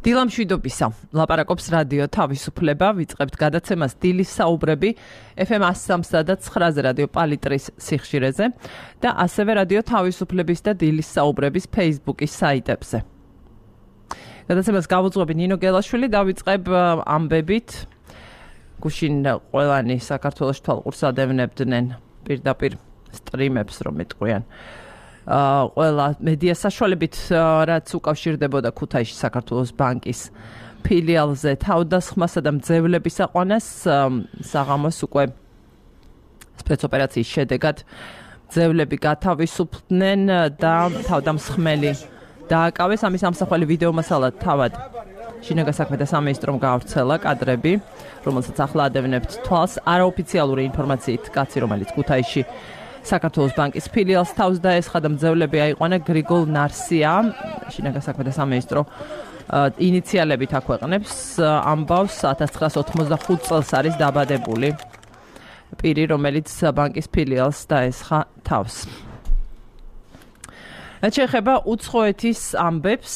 დილამშვიდობისა, ლაპარაკობს რადიო თავისუფლება, ვიწყებთ გადაცემას დილის საუბრები FM 103.9-ზე რადიო პალიტრის სიხშირეზე და ასევე რადიო თავისუფლების და დილის საუბრების Facebook-ის საიტებზე. გადაცემას გავუძღვები ნინო გელაშვილი, დავიწყებ ამბებით. გუშინ ყველანი საქართველოში თვალყურს ადევნებდნენ პირდაპირ სტრიმებს, რომ იტყვიან. ყველა მედია საშუალებით, რაც უკავშირდებოდა ქუთაისში საქართველოს ბანკის ფილიალზე თავდასხმასა და მძევლების აყვანას, საღამოს უკვე სპეცოპერაციის შედეგად მძევლები გათავისუფლდნენ და თავდამსხმელი დააკავეს. ამის ამსახველი ვიდეო მასალა თავად შინაგან საქმეთა სამინისტრომ გაავრცელა კადრები, რომელსაც ახლა ადევნებთ თვალს. არაოფიციალური ინფორმაციით, კაცი, რომელიც ქუთაისში საქართველოს ბანკის ფილიალს თავს დაესხა და მძევლები აიყვანა, გრიგოლ ნარსია, შინაგან საქმეთა სამინისტრო ინიციალებით აქვეყნებს ამბავს. 1985 წელს არის დაბადებული პირი, რომელიც ბანკის ფილიალს დაესხა თავს. რაც შეეხება უცხოეთის ამბებს,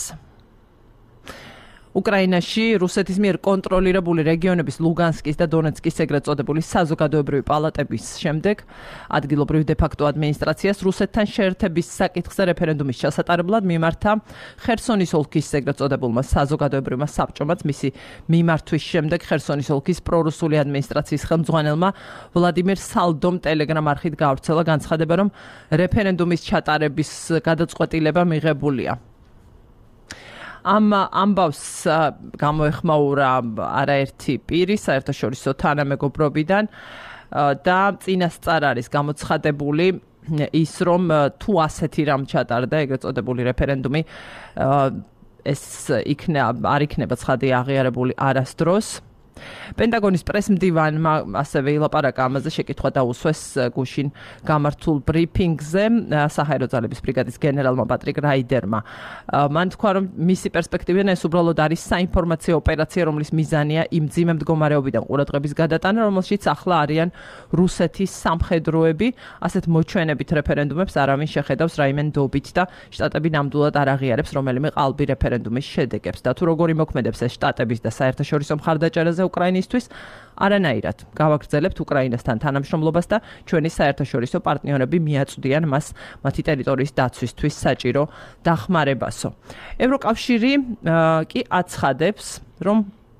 უკრაინაში რუსეთის მიერ კონტროლირებული რეგიონების ლუგანსკის და დონეცკის ეგრეთ წოდებული საზოგადოებრივი პალატების შემდეგ ადგილობრივ დე-ფაქტო ადმინისტრაციას რუსეთთან შეერთების საკითხზე რეფერენდუმის ჩასატარებლად მიმართა ხერსონის ოლქის ეგრეთ წოდებულმა საზოგადოებრივმა საბჭომაც. მისი მიმართვის შემდეგ ხერსონის ოლქის პრორუსული ადმინისტრაციის ხელმძღვანელმა ვლადიმერ სალდომ ტელეგრამ არხით გაავრცელა განცხადება, რომ რეფერენდუმის ჩატარების გადაწყვეტილება მიღებულია. ამ ამბავს გამოეხმაურა არაერთი პირი საერთაშორისო თანამეგობრობიდან და წინასწარ არის გამოცხადებული ის, რომ თუ ასეთი რამ ჩატარდა ეგრეთ წოდებული რეფერენდუმი, ეს არ იქნება ცხადი აღიარებული არასდროს. პენტაგონის პრესმდივანმა ასევე ილაპარაკა ამაზე, შეკითხვა დაუსვეს გუშინ გამართულ ბრიფინგზე საჰაერო ძალების ბრიგადის გენერალმა პატრიკ რაიდერმა. მან თქვა, რომ მისი პერსპექტივიდან ეს უბრალოდ არის საინფორმაციო ოპერაცია, რომლის მიზანია იმ მძიმე მდგომარეობიდან ყურადღების გადატანა, რომელშიც ახლა არიან რუსეთის სამხედროები. ასეთ მოჩვენებით რეფერენდუმებს არავინ შეხედავს რაიმე ნდობით და შტატები ნამდვილად არ აღიარებს რომელიმე ყალბი რეფერენდუმის შედეგებს. და თუ როგორი მოქმედებს ეს შტატების და საერთაშორისო მხარდაჭერაზე უკრაინისთვის, არანაირად გავაგრძელებთ უკრაინასთან თანამშრომლობას და ჩვენი საერთაშორისო პარტნიორები მიაწვდიან მას მათი ტერიტორიის დაცვისთვის საჭირო დახმარებასო. ევროკავშირი კი აცხადებს, რომ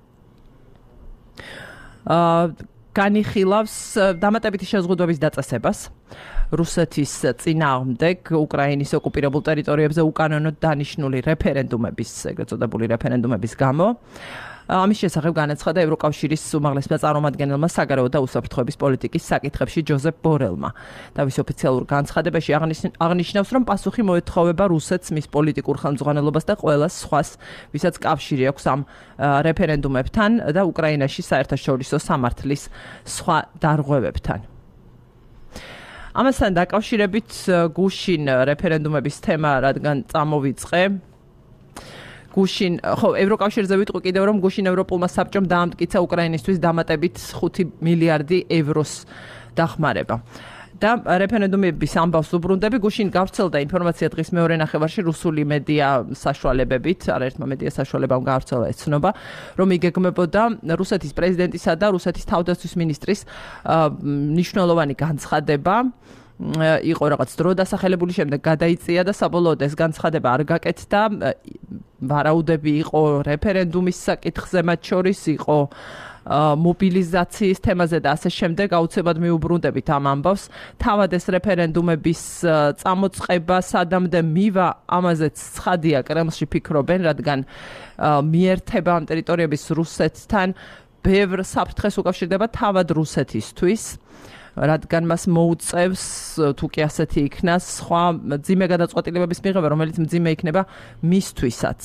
განიხილავს დამატებითი შეზღუდვების დაწესებას რუსეთის წინააღმდეგ უკრაინის ოკუპირებულ ტერიტორიებზე უკანონოდ დანიშნული რეფერენდუმების, ეგრეთ წოდებული რეფერენდუმების გამო. ამის შესახებ განაცხადა ევროკავშირის უმაღლესმა წარმომადგენელმა საგარეო და უსაფრთხოების პოლიტიკის საკითხებში ჯოზეფ ბორელმა. თავის ოფიციალურ განცხადებაში აღნიშნავს, რომ პასუხი მოეთხოვება რუსეთს, მის პოლიტიკურ ხელმძღვანელობას და ყველა სხვას, ვისაც კავშირი აქვს ამ რეფერენდუმებთან და უკრაინაში საერთაშორისო სამართლის სხვა დარღვევებთან. ამასთან დაკავშირებით გუშინ რეფერენდუმების თემა რადგან წამოვიწყე, გუშინ, ევროკავშირზე ვიტყვი კიდევ, რომ გუშინ ევროპულმა საბჭომ დაამტკიცა უკრაინისთვის დამატებით 5 მილიარდი ევროს დახმარება. და რეფერენდუმების ამბავს უბრუნდები, გუშინ გავრცელდა ინფორმაცია დღის მეორე ნახევარში რუსული მედია საშუალებებით, არაერთმა მედია საშუალებამ გავრცელა ეს ცნობა, რომ იგეგმებოდა რუსეთის პრეზიდენტისა და რუსეთის თავდაცვის მინისტრის მნიშვნელოვანი განცხადება. იყო რაღაც დრო დასახელებული, შემდეგ გადაიწია და საბოლოოდ ეს განცხადება არ გაკეთდა. ვარაუდები იყო რეფერენდუმის საკითხზე, მათ შორის იყო მობილიზაციის თემაზე და ასე შემდეგ. აუცილებლად მიუბრუნდებით ამ ამბავს. თავად ეს რეფერენდუმების წამოწყება სადამდე მივა, ამაზეც ცხადია კრემლში ფიქრობენ, რადგან მიერთება ამ ტერიტორიების რუსეთთან ბევრ საფრთხეს უკავშირდება თავად რუსეთისთვის, რადგან მას მოუწევს, თუ კი ასეთი იქნას, სხვა მძიმე გადაწყვეტილებების მიღება, რომელიც მძიმე იქნება მისთვისაც.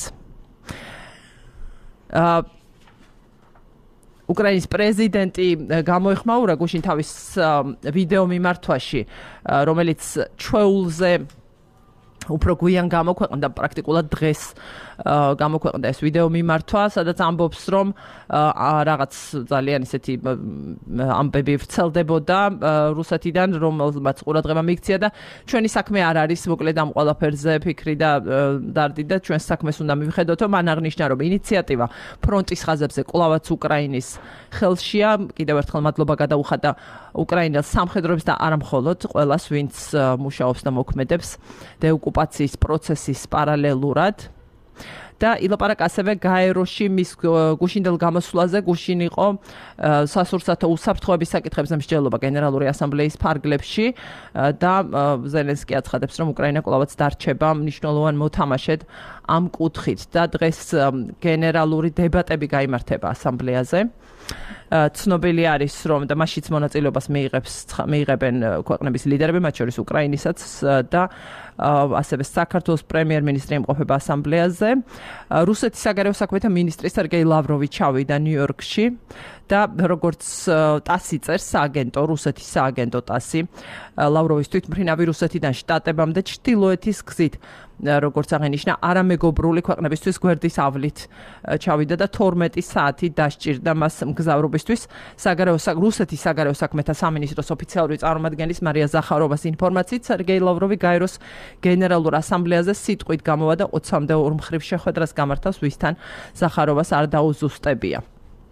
უკრაინის პრეზიდენტი გამოეხმაურა გუშინ თავის ვიდეო მიმართვაში, რომელიც ჩვეულზე უფრო გვიან გამოქვეყნდა, პრაქტიკულად დღეს გამოქვეყნდა ეს ვიდეო მიმართვა, სადაც ამბობს, რომ რაღაც ძალიან ისეთი ამბები ვრცელდებოდა რუსეთიდან, რომელმაც ყურადღება მიიქცია და ჩვენი საქმე არ არის მოკლედ ამ ყველაფერზე ფიქრი და დარდი და ჩვენს საქმეს უნდა მივხედოთ, რომ მან აღნიშნა, რომ ინიციატივა ფრონტის ხაზებზე კვლავაც უკრაინის ხელშია. კიდევ ერთხელ მადლობა გადაუხადა უკრაინელ სამხედროებს და არა მხოლოდ ყველას, ვინც მუშაობს და მოქმედებს დეოკუპაციის პროცესის პარალელურად. და ილაპარაკა ასევე გაეროში მის გუშინდელ გამოსვლაზე. გუშინ იყო სასურსათო უსაფრთხოების საკითხებზე მსჯელობა გენერალური ასამბლეის ფარგლებში და ზელენსკი აცხადებს, რომ უკრაინა კვლავაც დარჩება მნიშვნელოვან მოთამაშედ ამ კუთხით და დღეს გენერალური დებატები გაიმართება ასამბლეაზე. ცნობილი არის, რომ და მასშიც მონაწილეობას მიიღებენ ქვეყნების ლიდერები, მათ შორის უკრაინისაც და ასევე საქართველოს პრემიერ-მინისტრი იმყოფება ასამბლეაზე. რუსეთის საგარეო საქმეთა მინისტრი სერგეი ლავროვი ჩავიდა ნიუ-იორკში და როგორც ტასი წერს სააგენტო, რუსეთის სააგენტო ტასი, ლავროვის თვითმფრინავი რუსეთიდან შტატებამდე ჩრდილოეთის გზით, როგორც აღინიშნა, არამეგობრული ქვეყნებისთვის გვერდის ავლით ჩავიდა და 12 საათი დასჭირდა მას მგზავრობისთვის. რუსეთის საგარეო საქმეთა სამინისტროს ოფიციალური წარმომადგენლის მარია ზახაროვას ინფორმაციით, სერგეი ლავროვი გაეროს გენერალურ ასამბლეაზე სიტყვით გამოვა და 20-მდე ორმხრივ შეხვედრას გამართავს, ვისთან ზახაროვას არ დაუზუსტებია.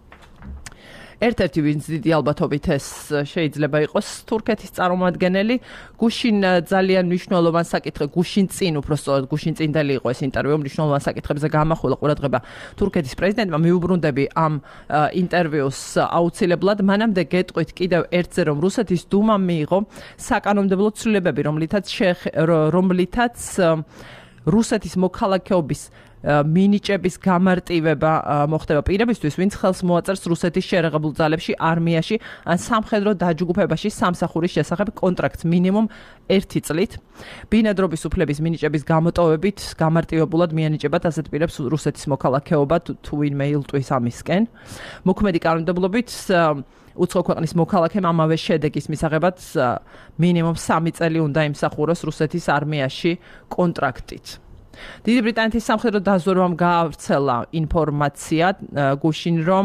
ერთ-ერთი ვინც დიდი ალბათობით ეს შეიძლება იყოს თურქეთის წარმომადგენელი. გუშინ ძალიან მნიშვნელოვან საკითხზე, გუშინ წინდელი იყო ეს ინტერვიუ, მნიშვნელოვან საკითხებზე გამახვილა ყურადღება თურქეთის პრეზიდენტმა. მიუბრუნდები ამ ინტერვიუს აუცილებლად. მანამდე გეტყვით კიდევ ერთზე, რომ რუსეთის დუმამ მიიღო საკანონმდებლო ცვლილებები, რომლითაც რუსეთის მოქალაქეობის მინიჭების გამარტივება მოხდება პირებისთვის, ვინც ხელს მოაწერს რუსეთის შერეღებულ ძალებში, არმიაში ან სამხედრო დაჯგუფებაში სამსახურის შესახებ კონტრაქტს მინიმუმ 1 წლით. ბინადრობის უფლების მინიჭების გამოტოვებით გამარტივებულად მიანიჭებათ ასეთ პირებს რუსეთის მოქალაქეობა, თუ ვინმე ილტვის ამისკენ. მოქმედი კანონმდებლობით უცხო ქვეყნის მოქალაქემ ამავე შედეგის მისაღებად მინიმუმ 3 წელი უნდა იმსახუროს რუსეთის არმიაში კონტრაქტით. დიდი ბრიტანეთის სამხედრო დაზვერვამ გაავრცელა ინფორმაცია გუშინ, რომ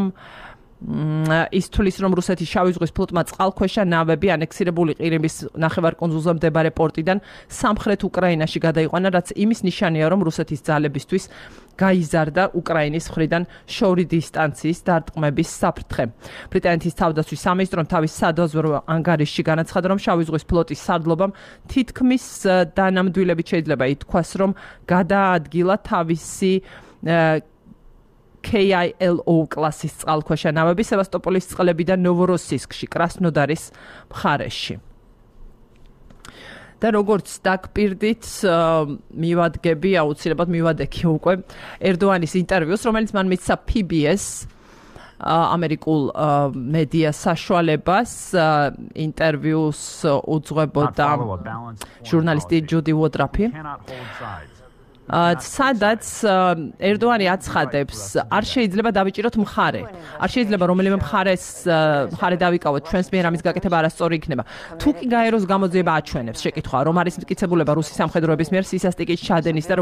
ის თulis, რომ რუსეთის შავი ზღვის ფლოტმა წყალქვეშა ნავები ანექსირებული ყირიმის ნახევარკუნძულზე მდებარე პორტიდან სამხრეთ უკრაინაში გადაიყვანა, რაც იმის ნიშანია, რომ რუსეთის ძალებისთვის გაიზარდა უკრაინის მხრიდან შორი დისტანციის დარტყმების საფრთხე. ბრიტანეთის თავდაცვის სამინისტრომ თავის სადაზვერვო ანგარიშში განაცხადა, რომ შავი ზღვის ფლოტის სარდლობამ თითქმის დანამდვილებით შეიძლება ითქვას, რომ გადაადგილა თავისი KILO კლასის წყალქვეშა ნავები სევასტოპოლის წყლებიდან ნოვოროსისკში, კრასნოდარის მხარეში. და როგორც დაგპირდით, მივადგები, აუცილებლად მივადექი უკვე ერდოანის ინტერვიუს, რომელიც მან მისცა PBS ამერიკულ მედია საშუალებას. ინტერვიუს უძღვებოდა ჟურნალისტი ჯუდი ვოტრაფი. სადაც ერდოანი აცხადებს, არ შეიძლება დავიჭიროთ მხარე. არ შეიძლება რომელიმე მხარე დავიკავოთ, ჩვენს მიერ ამის გაკეთება არასწორი იქნება. თუ კი გაეროს გამოძიება აჩვენებს შეკითხვა, რომ არის მტკიცებულება რუსის სამხედროების მიერ სისასტიკის ჩადენისა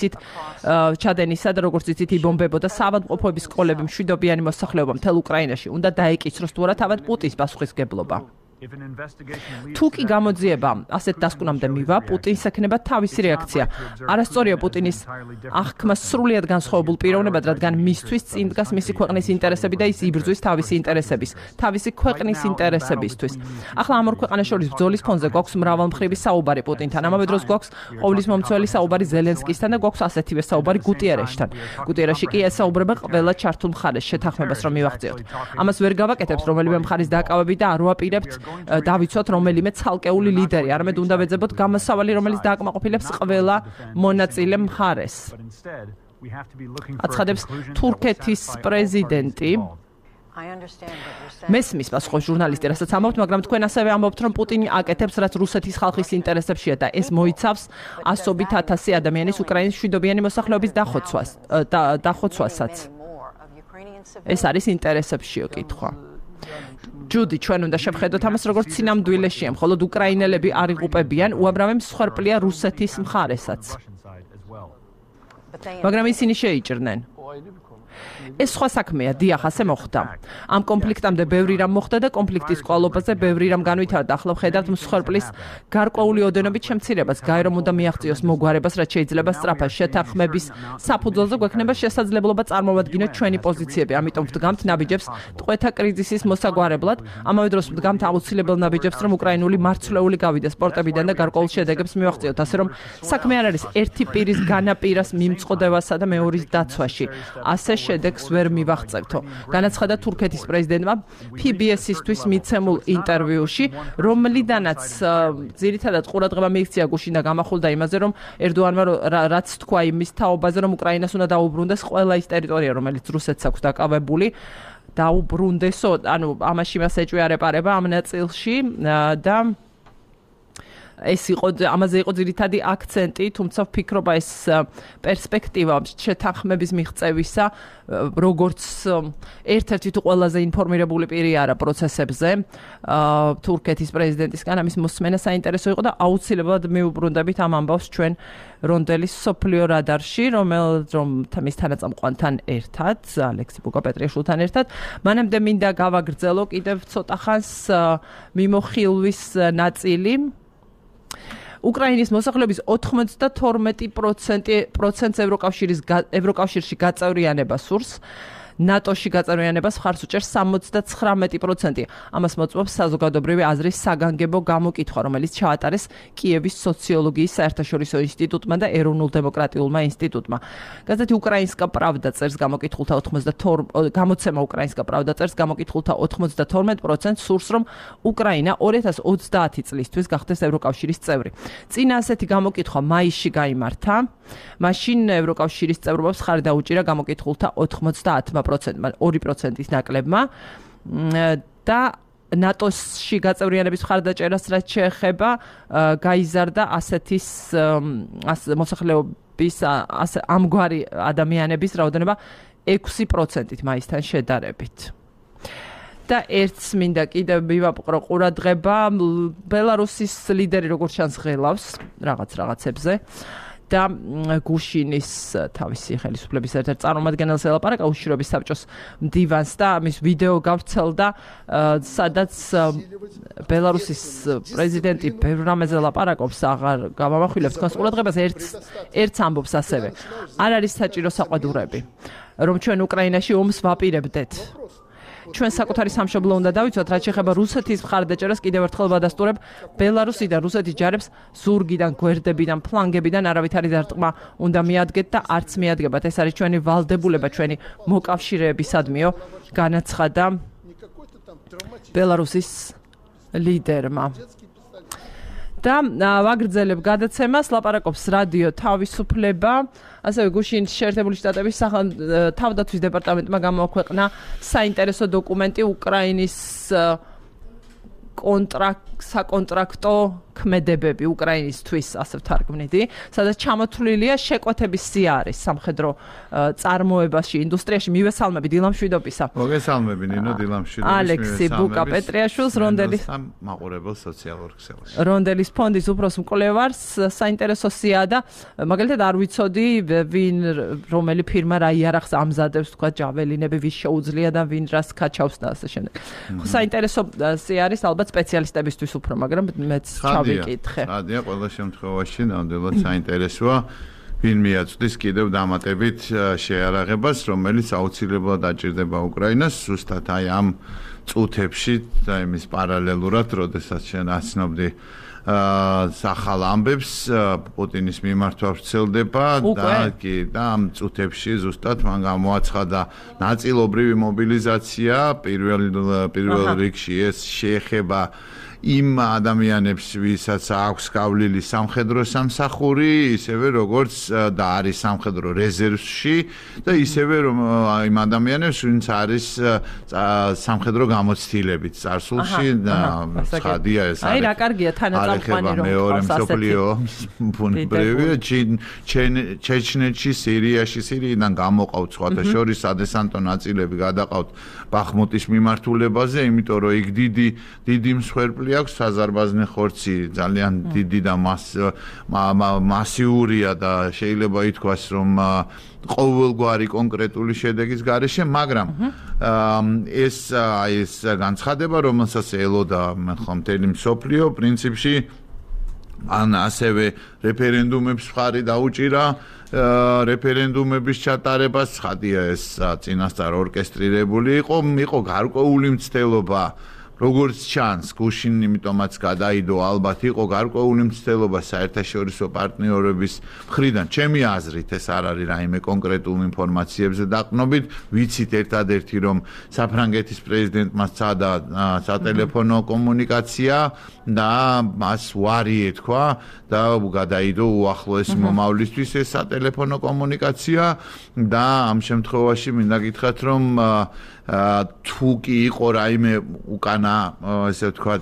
და როგორც იცით იბომბებოდა საავადმყოფოების სკოლები, მშვიდობიანი მოსახლეობა მთელ უკრაინაში, უნდა დაეკისროს თუ არა თავად პუტინის პასუხისმგებლობა. თუ კი გამოძიება ასეთ დასკვნამდე მივა, პუტინს ექნება თავისი რეაქცია. არასწორია პუტინის აღქმა სრულიად განსხვავებულ პიროვნებად, რადგან მისთვის წინ დგას მისი ქვეყნის ინტერესები და ის იბრძვის თავისი ქვეყნის ინტერესებისთვის. ახლა ამ ორ ქვეყანას შორის ბრძოლის ფონზე გვაქვს მრავალმხრივი საუბარი პუტინთან. ამავე დროს გვაქვს ყოვლისმომცველი საუბარი ზელენსკისთან და გვაქვს ასეთივე საუბარი გუტიერეშთან. გუტიერეში კი ესაუბრება ყველა ჩართულ მხარეს შეთანხმებას რომ მივაღწიოთ. ამას ვერ გავაკეთებთ რომელიმე მხარის დაკავებით და არ ვაპირებთ დავიცვათ რომელიმე ცალკეული ლიდერი, არამედ უნდა ვეძებოთ გამოსავალი, რომელიც დააკმაყოფილებს ყველა მონაწილე მხარეს. აცხადებს თურქეთის პრეზიდენტი. მესმის პასუხობს ჟურნალისტი, რასაც ამბობთ, მაგრამ თქვენ ასევე ამბობთ, რომ პუტინი აკეთებს, რაც რუსეთის ხალხის ინტერესებშია და ეს მოიცავს ასობით ათასი ადამიანის უკრაინის მშვიდობიანი მოსახლეობის დახოცვასაც. ეს არის ინტერესებშიო კითხვა. ჯუდი, ჩვენ უნდა შევხედოთ ამას, როგორც სინამდვილეშია, მხოლოდ უკრაინელები არ იღუპებიან, უამრავი მსხვერპლია რუსეთის მხარესაც. მაგრამ ისინი შეიჭრნენ. ეს სხვა საქმეა, დიახ, ასე მოხდა. ამ კონფლიქტამდე ბევრი რამ მოხდა და კონფლიქტის კვალობაზე ბევრი რამ განვითარდა. ახლა ვხედავთ მსხვერპლის გარკვეული ოდენობით შემცირებას, გაი რომ უნდა მიაღწიოს მოგვარებას, რაც შეიძლება სწრაფად შეთანხმების საფუძველზე გვექნება შესაძლებლობა წარმოვადგინოთ ჩვენი პოზიციები. ამიტომ ვდგამთ ნაბიჯებს ტყვეთა კრიზისის მოსაგვარებლად. ამავე დროს ვდგამთ აუცილებელ ნაბიჯებს, რომ უკრაინული მარცვლეული გავიდეს სპორტებიდან და გარკვეულ შედეგებს მივაღწიოთ. ასე რომ საქმე არ არის ერთი პირის განაპირას მიმწყდებასა და მეორის დაცვაში. ასე შედეგს ვერ მივაღწევთო. განაცხადა თურქეთის პრეზიდენტმა PBS-ისთვის მიცემულ ინტერვიუში, რომლიდანაც ძირითადად ყურადღება მიიქცია გუშინ და გამახვილდა იმაზე, რომ ერდოანმა რაც თქვა იმის თაობაზე, რომ უკრაინას უნდა დაუბრუნდეს ყველა ის ტერიტორია, რომელიც რუსეთს აქვს დაკავებული, დაუბრუნდესო, ანუ ამაში მას ეჭვი არ ეპარება ამ ნაწილში და ეს იყო ამაზე იყო ძირითადი აქცენტი, თუმცა ვფიქრობ ეს პერსპექტივა შეთანხმების მიღწევისა, როგორც ერთ-ერთი თუ ყველაზე ინფორმირებული პირი არა პროცესებზე, თურქეთის პრეზიდენტისგან ამის მოსმენა საინტერესო იყო და აუცილებლად მივუბრუნდებით ამ ამბავს ჩვენ რონდელის სოფლიო რადარში, რომ მის თანაწამყვანთან ერთად, ალექსი ბუკა-პეტრიაშვილთან ერთად, მანამდე მინდა გავაგრძელო კიდევ ცოტა ხანს მიმოხილვის ნაწილი. უკრაინის მოსახლეობის 92% ევროკავშირში გაწევრიანება სურს. ნატოში გაწევრიანებას მხარს უჭერს 79%. ამას მოწმობს საზოგადოებრივი აზრის საგანგებო გამოკითხვა, რომელიც ჩაატარეს კიევის სოციოლოგიის საერთაშორისო ინსტიტუტმა და ეროვნულ დემოკრატიულმა ინსტიტუტმა. გაზეთი უკრაინსკა პრავდა წერს გამოკითხულთა 92% სურს, რომ უკრაინა 2030 წლისთვის გახდეს ევროკავშირის წევრი. წინა ასეთი გამოკითხვა მაისში გაიმართა. მაშინ ევროკავშირის წევრობას ხარი დაუჭირა გამოკითხულთა 2%-ის ნაკლებმა და ნატოში გაწევრიანების მხარდაჭერას რაც შეეხება გაიზარდა ასეთის მოსახლეობის ამგვარი ადამიანების რაოდენობა 6%-ით მაისთან შედარებით. და ერთს მინდა კიდევ მივაპყრო ყურადღება, ბელარუსის ლიდერი როგორც ჩანს ღელავს რაღაცებზე. და გუშინის თავისი ხელისუფლების ერთ-ერთ წარმომადგენელს ელაპარაკა უშიშროების საბჭოს მდივანს და მის ვიდეო გავრცელდა, სადაც ბელარუსის პრეზიდენტი ბევრ რამეზე ლაპარაკობს, აღარ გამამახვილებს თქვენს ყურადღებას, ერთს ამბობს ასევე. არ არის საჭირო საყვედურები, რომ ჩვენ უკრაინაში ომს ვაპირებდეთ. ჩვენ საკუთარი სამშობლო უნდა დავიცვათ, რაც შეეხება რუსეთის მხარდაჭერას კიდევ ერთხელ ვადასტურებ, ბელარუსი და რუსეთის ჯარებს ზურგიდან, გვერდებიდან, ფლანგებიდან არავითარი დარტყმა უნდა მიადგეთ და არც მიადგებათ. ეს არის ჩვენი ვალდებულება, ჩვენი მოკავშირეებისადმიო, განაცხადა ბელარუსის ლიდერმა. და ვაგრძელებ გადაცემას, ლაპარაკობს რადიო თავისუფლება, ასევე გუშინ შეერთებული შტატების თავდაცვის დეპარტამენტმა გამოაქვეყნა საინტერესო დოკუმენტი უკრაინის საკონტრაქტო ქმედებები უკრაინისთვის, ასე ვთარგმნიდი, სადაც ჩამოთვლილია შეკვეთების სიარის სამხედრო წარმოებაში, ინდუსტრიაში. მივესალმები დილამშვიდობისა. მოგესალმები ნინო დილამშვიდობის. ალექსი ბუკა-პეტრიაშვილს, მაყურებელ სოციალურ ქსელში. რონდელის ფონდის უფროს მკვლევარს, საინტერესო სიაა და მაგალითად არ ვიცოდი ვინ რომელი ფირმა რა იარაღს ამზადებს, თქვა ჯაველინები, ვის შეუძლია და ვინ რას ქაჩავს და ასე შემდეგ. საინტერესო სიარის ალბათ სპეციალისტებისთვის უფრო, მაგრამ მეც ჩავიკითხე. რადია ყველა შემთხვევაში ნამდვილად საინტერესოა. ვინ მიაწვდის კიდევ დამატებით შეარაღებას, რომელიც აუცილებლად დაჭირდება უკრაინას, ზუსტად აი ამ წუთებში და იმის პარალელურად, როდესაც შენ აცნობდი სახალ ამბებს პუტინის მიმართვა ვრცელდება და ამ წუთებში ზუსტად მან გამოაცხადა ნაწილობრივი მობილიზაცია, პირველ რიგში ეს შეეხება იმ ადამიანებს, ვისაც აქვს გავლილი სამხედრო სამსახური, ისევე როგორც და არის სამხედრო რეზერვში და ისევე რომ იმ ადამიანებს, ვინც არის სამხედრო გამოცდილებით წარსულში და ხადია ეს არის. აი რა კარგია თანაწამყვანი რომ მეორე მსოფლიო ბუნებრივია ჩეჩნეთში, სირიაში, სირიიდან გამოყავთ სხვათა შორის სადესანტო ნაწილები გადაყავთ ბახმუტის მიმართულებაზე, იმიტომ რომ იქ დიდი მსხვერპლი მოსული აქვს საზარბაზნე ხორცი ძალიან დიდი და მასიურია და შეიძლება ითქვას რომ ყოველგვარი კონკრეტული შედეგის გარეშე, მაგრამ ეს განცხადება, რომელსაც ელოდა მთელი მსოფლიო, პრინციპში ან ასევე რეფერენდუმებს მხარი დაუჭირა რეფერენდუმების ჩატარებას, ცხადია ეს წინასწარ ორკესტრირებული იყო გარკვეული მცდელობა, როგორც ჩანს, გუშინ იმიტომაც გადაიდო ალბათ იყო გარკვეული მცდელობა საერთაშორისო პარტნიორების მხრიდან. ჩემი აზრით ეს არ არის რაიმე კონკრეტულ ინფორმაციებზე დაყრდნობით, ვიცით ერთადერთი რომ საფრანგეთის პრეზიდენტმა სცადა სატელეფონო კომუნიკაცია და მას ვარი ეთქვა და გადაიდო უახლოეს მომავლისთვის ეს სატელეფონო კომუნიკაცია და ამ შემთხვევაში მინდა გითხრათ რომ თუ კი იყო რაიმე უკანა ესე ვთქვათ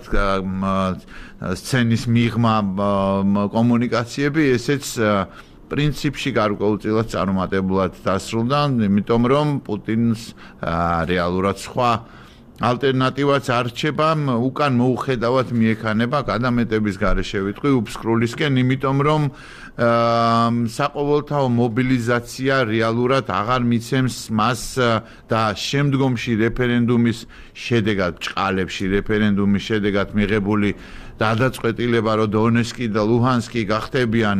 სცენის მიღმა კომუნიკაციები ესეც პრინციპში გარკვეულწილად წარუმატებლად დასრულდა, იმიტომ რომ პუტინს რეალურად სხვა ალტერნატივაც არ რჩება, უკან მოუხედავად მიექანება გადამეტების გარეშე ვიტყვი უფსკრულისკენ, იმიტომ რომ საყოველთაო მობილიზაცია რეალურად აღარ მიცემს მას და შემდგომში რეფერენდუმის შედეგად ჭყალებში რეფერენდუმის შედეგად მიღებული გადაწყვეტილება რომ დონეცკი და ლუჰანსკი გახდებიან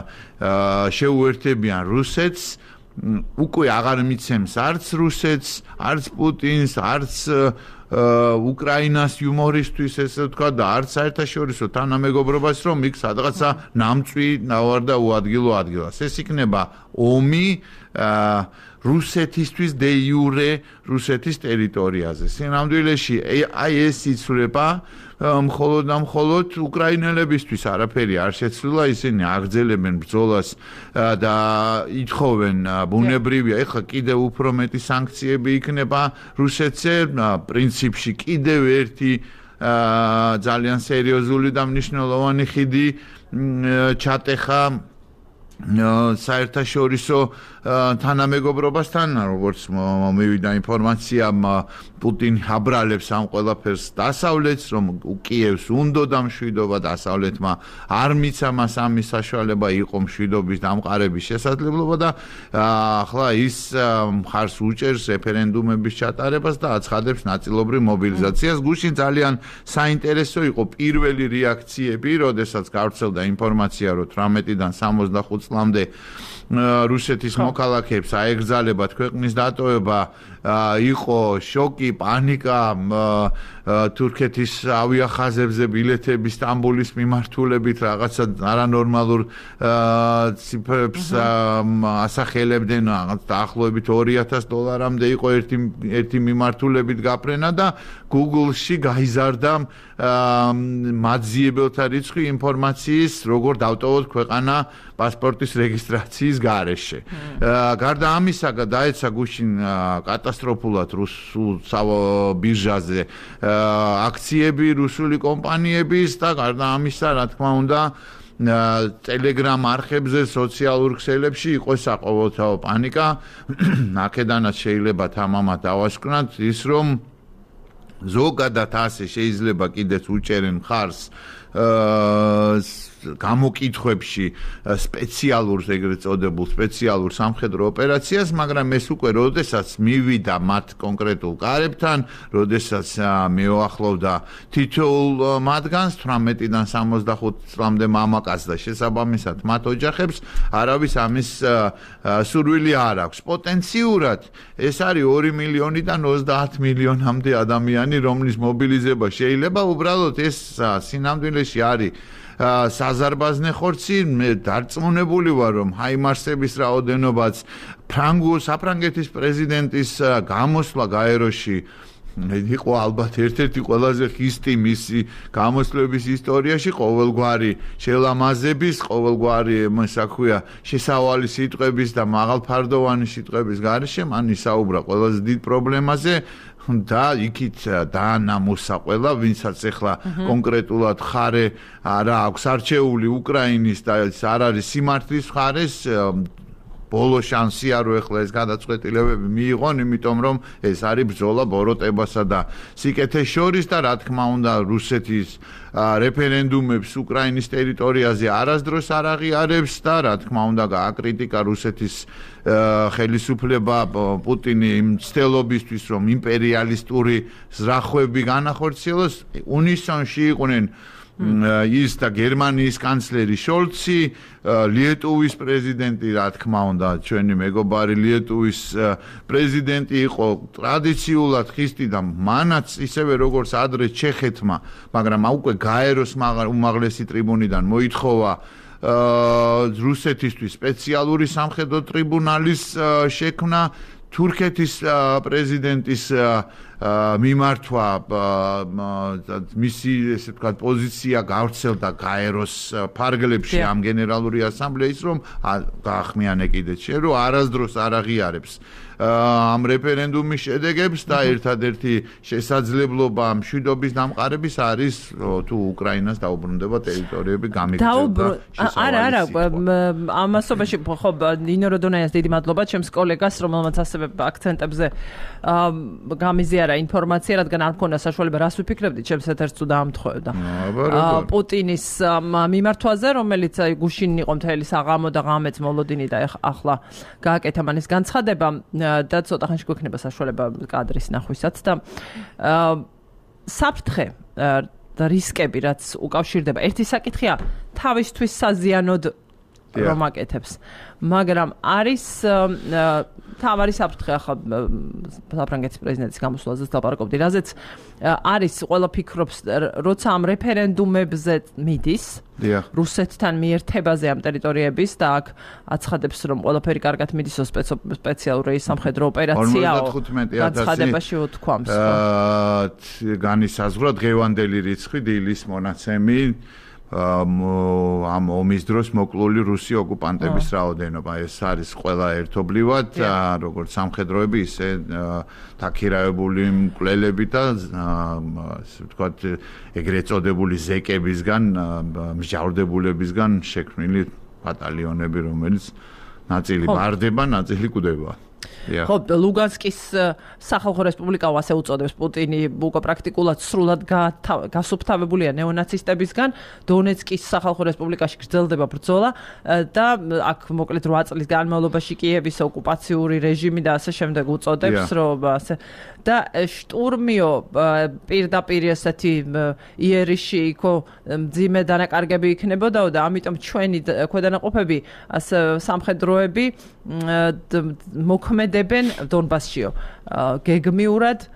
შეუერთებიან რუსეთს უკვე აღარ მიცემს არც რუსეთს, არც პუტინს, არც უკრაინას იუმორისტვის ესე ვთქვა და არც საერთაშორისო თანამეგობრობას რომ იქ სადღაცა ნამწვი ნავარ და უადგილო ადგილას. ეს იქნება ომი რუსეთისთვის დე იურე რუსეთის ტერიტორიაზე. სინამდვილეში აი ეს იცვლება მხოლოდ უკრაინელებისთვის არაფერი არ შეცვლილა, ისინი აგრძელებენ ბრძოლას და ითხოვენ ბუნებრივია, ეხლა კიდევ უფრო მეტი სანქციები იქნება რუსეთზე, პრინციპში კიდევ ერთი ძალიან სერიოზული და მნიშვნელოვანი ხიდი ჩატეხა საერთაშორისო თანამეგობრობასთან, როგორც მივიდა ინფორმაცია, პუტინი აბრალებს ამ ყველაფერს დასავლეთს, რომ კიევს უნდოდა მშვიდობა, დასავლეთმა არ მიცა მას ამის საშუალება, იყო მშვიდობის დამყარების შესაძლებლობა და ახლა ის მხარს უჭერს რეფერენდუმების ჩატარებას და აცხადებს ნაწილობრივ მობილიზაციას. გუშინ ძალიან საინტერესო იყო პირველი რეაქციები, როდესაც გავრცელდა ინფორმაცია, რომ 18-დან 65 წლამდე რუსეთის მოქალაქეებს აეგზალებათ ქვეყნის დატოვება, იყო შოკი, პანიკა, თურქეთის ავიახაზებზე ბილეთები სტამბოლის მიმართულებით რაღაცა არანორმალურ ციფრებს ასახელებდნენ, რაღაც დაახლოებით $2000-მდე იყო ერთი მიმართულებით გაფრენა და Google-ში გაიზარდა მაძიებელთა რიცხვი ინფორმაციის, როგორ დავტოვოთ ქვეყანა პასპორტის რეგისტრაციის გარეშე. გარდა ამისა, დაეცა გუშინ კატასტროფულად რუსულ ბირჟაზე აქციები რუსული კომპანიების და გარდა ამისა, რა თქმა უნდა, Telegram არხებზე, სოციალურ ქსელებში იყო საყოველთაო პანიკა. აქედანაც შეიძლება თამამად დავასკვნათ ის, რომ ზოგადად ასე შეიძლება კიდეც უჭერენ მხარს გამოკითხვებში სპეციალურს ეგრეთ წოდებულ სპეციალურ სამხედრო ოპერაციას, მაგრამ ეს უკვე როდესაც მივიდა მათ კონკრეტულ კარებთან, როდესაც მეუახლოვდა თითოეულ მათგანს 18-დან 65 წლამდე მამაკაცს და შესაბამისად მათ ოჯახებს, არავის ამის სურვილი არ აქვს. პოტენციურად ეს არის 2 მილიონიდან 30 მილიონამდე ადამიანი, რომლის მობილიზება შეიძლება უბრალოდ ეს სინამდვილეში არის საზარბაზნე ხორცი. მე დარწმუნებული ვარ, რომ ჰაიმარსების რაოდენობაც საფრანგეთის პრეზიდენტის გამოსვლა გაეროში იყო ალბათ ერთ-ერთი ყველაზე ხისტი მისი გამოსვლების ისტორიაში, ყოველგვარი შელამაზების, ყოველგვარი მოსაქვია შესავალი სიტყვების და მაღალფარდოვანი სიტყვების გარეშე მან ისაუბრა ყველაზე დიდ პრობლემაზე და იქით დაანამოსა ყველა, ვინცაც ახლა კონკრეტულად ხარე არა აქვს არჩეული უკრაინის და არ არის სიმართლის მხარეს, ბოლო შანსი არ ეხლა ეს გადაწყვეტილებები მიიღონ, იმიტომ რომ ეს არის ბრძოლა ბოროტებასა და სიკეთეს შორის და რა თქმა უნდა რუსეთის რეფერენდუმებს უკრაინის ტერიტორიაზე არასდროს არ აღიარებს და რა თქმა უნდა გააკრიტიკა რუსეთის ხელისუფლება პუტინი იმ ცდელობისთვის რომ იმპერიალისტური ზრახვები განახორციელოს უნისონში იყვნენ ის და გერმანიის კანცლერი შოლცი, ლიეტუვის პრეზიდენტი, რა თქმა უნდა, ჩვენი მეგობარი ლიეტუვის პრეზიდენტი იყო ტრადიციულად ხისტი და მანაც ისევე როგორც ადრე ჩეხეთმა, მაგრამ უკვე გაეროს უმაღლესი ტრიბუნიდან მოითხოვა რუსეთისთვის სპეციალური სამხედრო ტრიბუნალის შექმნა, თურქეთის პრეზიდენტის მიმართვა მისი ესე ვთქვათ პოზიცია გავრცელდა გაეროს ფარგლებში ამ გენერალური ასამბლეის რომ გაახმიანე კიდეც შე რომ არასდროს არ აღიარებს ამ რეფერენდუმის შედეგებს და ერთადერთი შესაძლებლობა მშვიდობის დამყარების არის თუ უკრაინას დაუბრუნდება ტერიტორიები გამიგზავნა არა ამასობაში ხო ნინო როდონაიას დიდი მადლობა ჩემს კოლეგას რომელმაც ასევე აქცენტებზე გამიზიარა ინფორმაცია რადგან არ მქონდა საშუალება რას ვიფიქრებდი ჩემს ეთერს თუ დაამთხოვდა პუტინის მიმართვაზე რომელიც გუშინ იყო მთელი საღამო და ღამეც მოლოდინი და ახლა გააკეთა მანის განცხადება და ცოტა ხანში გვექნება საშუალება კადრის ნახვისაც და საფრთხე და რისკები რაც უკავშირდება ერთი საკითხია თავისთვის საზიანოდ რომ აკეთებს მაგრამ არის თავარი საფრთხე ახლა საფრანგეთის პრეზიდენტის გამოსვლაზეც ლაპარაკობდი რაზეც არის ყველა ფიქრობს როცა ამ რეფერენდუმებზე მიდის რუსეთთან მიერთებაზე ამ ტერიტორიების და აქ აცხადებს რომ ყველაფერი კარგად მიდისო სპეციალური სამხედრო ოპერაციაო განცხადებაში უთქვამს განისაზღვრა დღევანდელი რიცხვი დილის მონაცემი ამ ომის დროს მოკლული რუსი ოკუპანტების რაოდენობა ეს არის ყველა ერთობლივად როგორც სამხედროები ისე დაქირავებული მკვლელები და ასე ვთქვათ ეგრეთ წოდებული ზეკებისგან მსჯავრდებულებისგან შექმნილი ბატალიონები რომელიც ნაწილი ბარდება ნაწილი კვდება ხო ლუგანსკის სახალხო რესპუბლიკა ასე უწოდებს პუტინი უკვე პრაქტიკულად სრულად გასუფთავებულია ნეონაცისტებისგან დონეცკის სახალხო რესპუბლიკაში გრძელდება ბრძოლა და აქ მოკლედ 8 წლის განმავლობაში კიევის ოკუპაციური რეჟიმი და ასე შემდეგ უწოდებს რომ ასე და შტურმიო პირდაპირ ესეთი იერიში იქო მძიმე დანაკარგები იქნებოდაო და ამიტომ ჩვენი ქვედანაყოფები ასე სამხედროები მოქმედებენ დონბასშიო გეგმიურად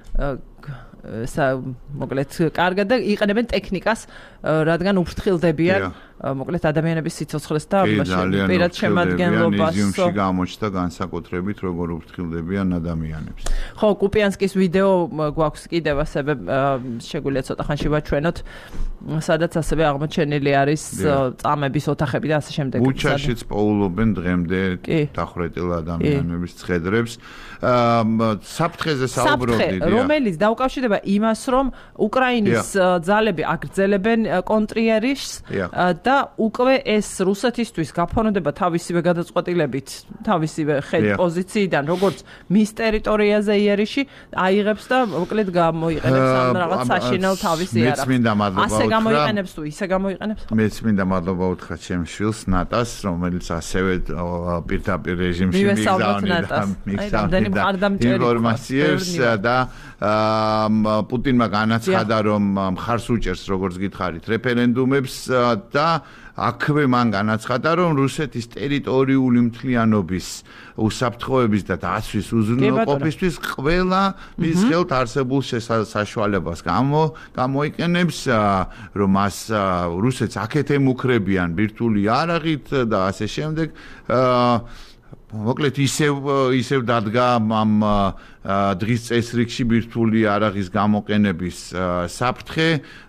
მოკლედ კარგად და იყენებენ ტექნიკას რადგან უფრთხილდებიან მოკლედ ადამიანების სიცოცხლეს და პირად შემადგენლობას მიზიუმში გამოჩნდა განსაკუთრებით როგორ უფრთხილდებიან ადამიანებს ხო კუპიანსკის ვიდეო გვაქვს კიდევ ასევე შეგვიძლია ცოტა ხანში ვაჩვენოთ სადაც ასევე აღმოჩენილი არის წამების ოთახები და ასე შემდეგ ბუჩაშიც პოულობენ დღემდე დახვრეტილ ადამიანების ცხედრებს საფრთხეზე საუბრობდით რომელიც დაუკავშირდება იმას რომ უკრაინის ძალები აგრძელებენ კონტრიერიშს და უკვე ეს რუსეთისთვის გაფორმდება თავისივე გადაწყვეტილებით თავისივე პოზიციიდან როგორც მის ტერიტორიაზე იერიში აიღებს და მოკლედ გამოიყენებს ამ რაღაც საშინელ თავის იარაღს ასე გამოიყენებს თუ ისე გამოიყენებს მეც მინდა მადლობა უთხრა ჩემს შვილს ნატას რომელიც ასევე პირდაპირ რეჟიმში მიგზავნიდა ინფორმაციებს და პუტინმა განაცხადა რომ მხარს უჭერს როგორც გითხარით რეფერენდუმებს და აქვე მან განაცხადა რომ რუსეთის ტერიტორიული მთლიანობის უსაფრთხოების და დაცვის უზრუნველყოფისთვის ყველა მის ხელთ არსებულ საშუალებას გამოიყენებს რომ მას რუსეთს აქეთ ემუქრებიან ბირთვული იარაღით და ასე შემდეგ მოკლედ ისევ დადგა ამ დღის წესრიგში ბირთვული იარაღის გამოყენების საფრთხე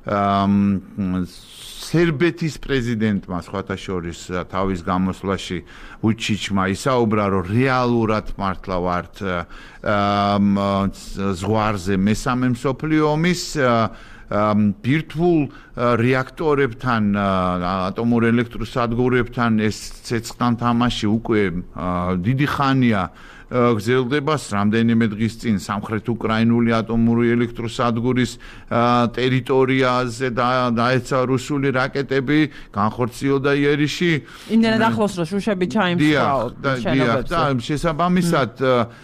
სერბეთის პრეზიდენტმა სხვათა შორის თავის გამოსვლაში უჩიჩმა ისაუბრა რომ რეალურად მართლა ვართ ზღვარზე მესამე მსოფლიო ომის ბირთვულ რეაქტორებთან, ატომურ ელექტროსადგურებთან ეს ცეცხლთან თამაში უკვე დიდი ხანია გრძელდება რამდენიმე დღის წინ სამხრეთ უკრაინული ატომური ელექტროსადგურის ტერიტორიაზე დაეცა რუსული რაკეტები, განხორციელდა იერიში. იმდენად ახლოს რომ შუშები ჩაიმსხვრა შენობებს. და შესაბამისად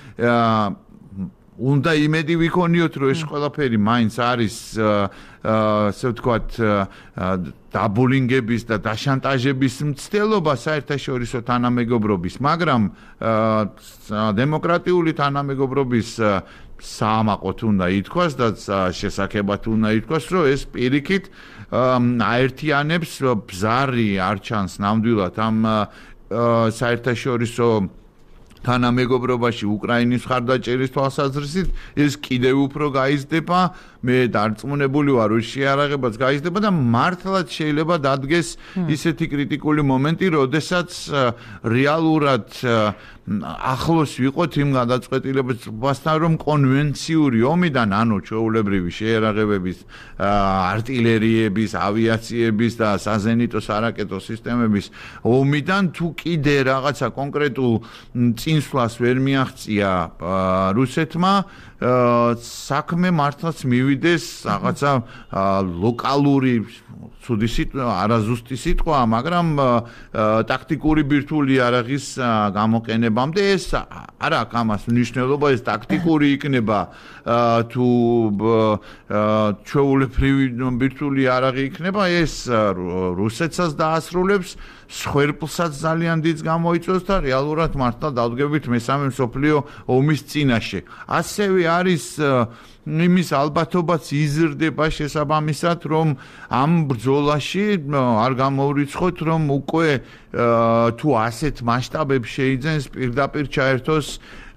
უნდა იმედი ვიქონიოთ, რომ ეს ყველაფერი მაინც არის ასე ვთქვათ დაბულინგების და დაშანტაჟების მცდელობა საერთაშორისო თანამეგობრობის, მაგრამ დემოკრატიული თანამეგობრობის საამაყოთ უნდა ითქვას და შესაძლებლად უნდა ითქვას, რომ ეს პირიქით აერთიანებს ბზარი არ ჩანს ნამდვილად ამ საერთაშორისო თანამეგობრობაში უკრაინის მხარდაჭერის თვალსაზრისით ეს კიდევ უფრო გაიზრდება. მე დარწმუნებული ვარ, რომ შეარაღებაც გაიზრდება და მართლაც შეიძლება დადგეს ისეთი კრიტიკული მომენტი, როდესაც რეალურად ახლოს ვიყოთ იმ გადაწყვეტილებასთან, რომ კონვენციური ომიდან, ანუ ჩვეულებრივი შეიარაღებების, артиლერიების, ავიაციების და საზენიტო სარაკეტო სისტემების ომიდან თუ კიდე რაღაცა კონკრეტულ წინსვლას ვერ მიაღწია რუსეთმა, საქმე მართლაც მივიდეს რაღაცა ლოკალური ცუდი სიტყვა, არაზუსტი სიტყვა, მაგრამ ტაქტიკური ბირთვული იარაღის გამოყენებამდე ეს არ აქვს ამას მნიშვნელობა, ეს ტაქტიკური იქნება თუ ჩვეულებრივი ბირთვული იარაღი იქნება, ეს რუსეთსაც დაასრულებს, სხვერპლსაც ძალიან დიდს გამოიწვევს და რეალურად მართლა დავდგებით მესამე მსოფლიო ომის წინაშე. ასევე არის იმის ალბათობაც იზრდება შესაბამისად, რომ ამ ბრძოლაში არ გამოვრიცხოთ, რომ უკვე თუ ასეთ მასშტაბებს შეიძენს პირდაპირ ჩაერთოს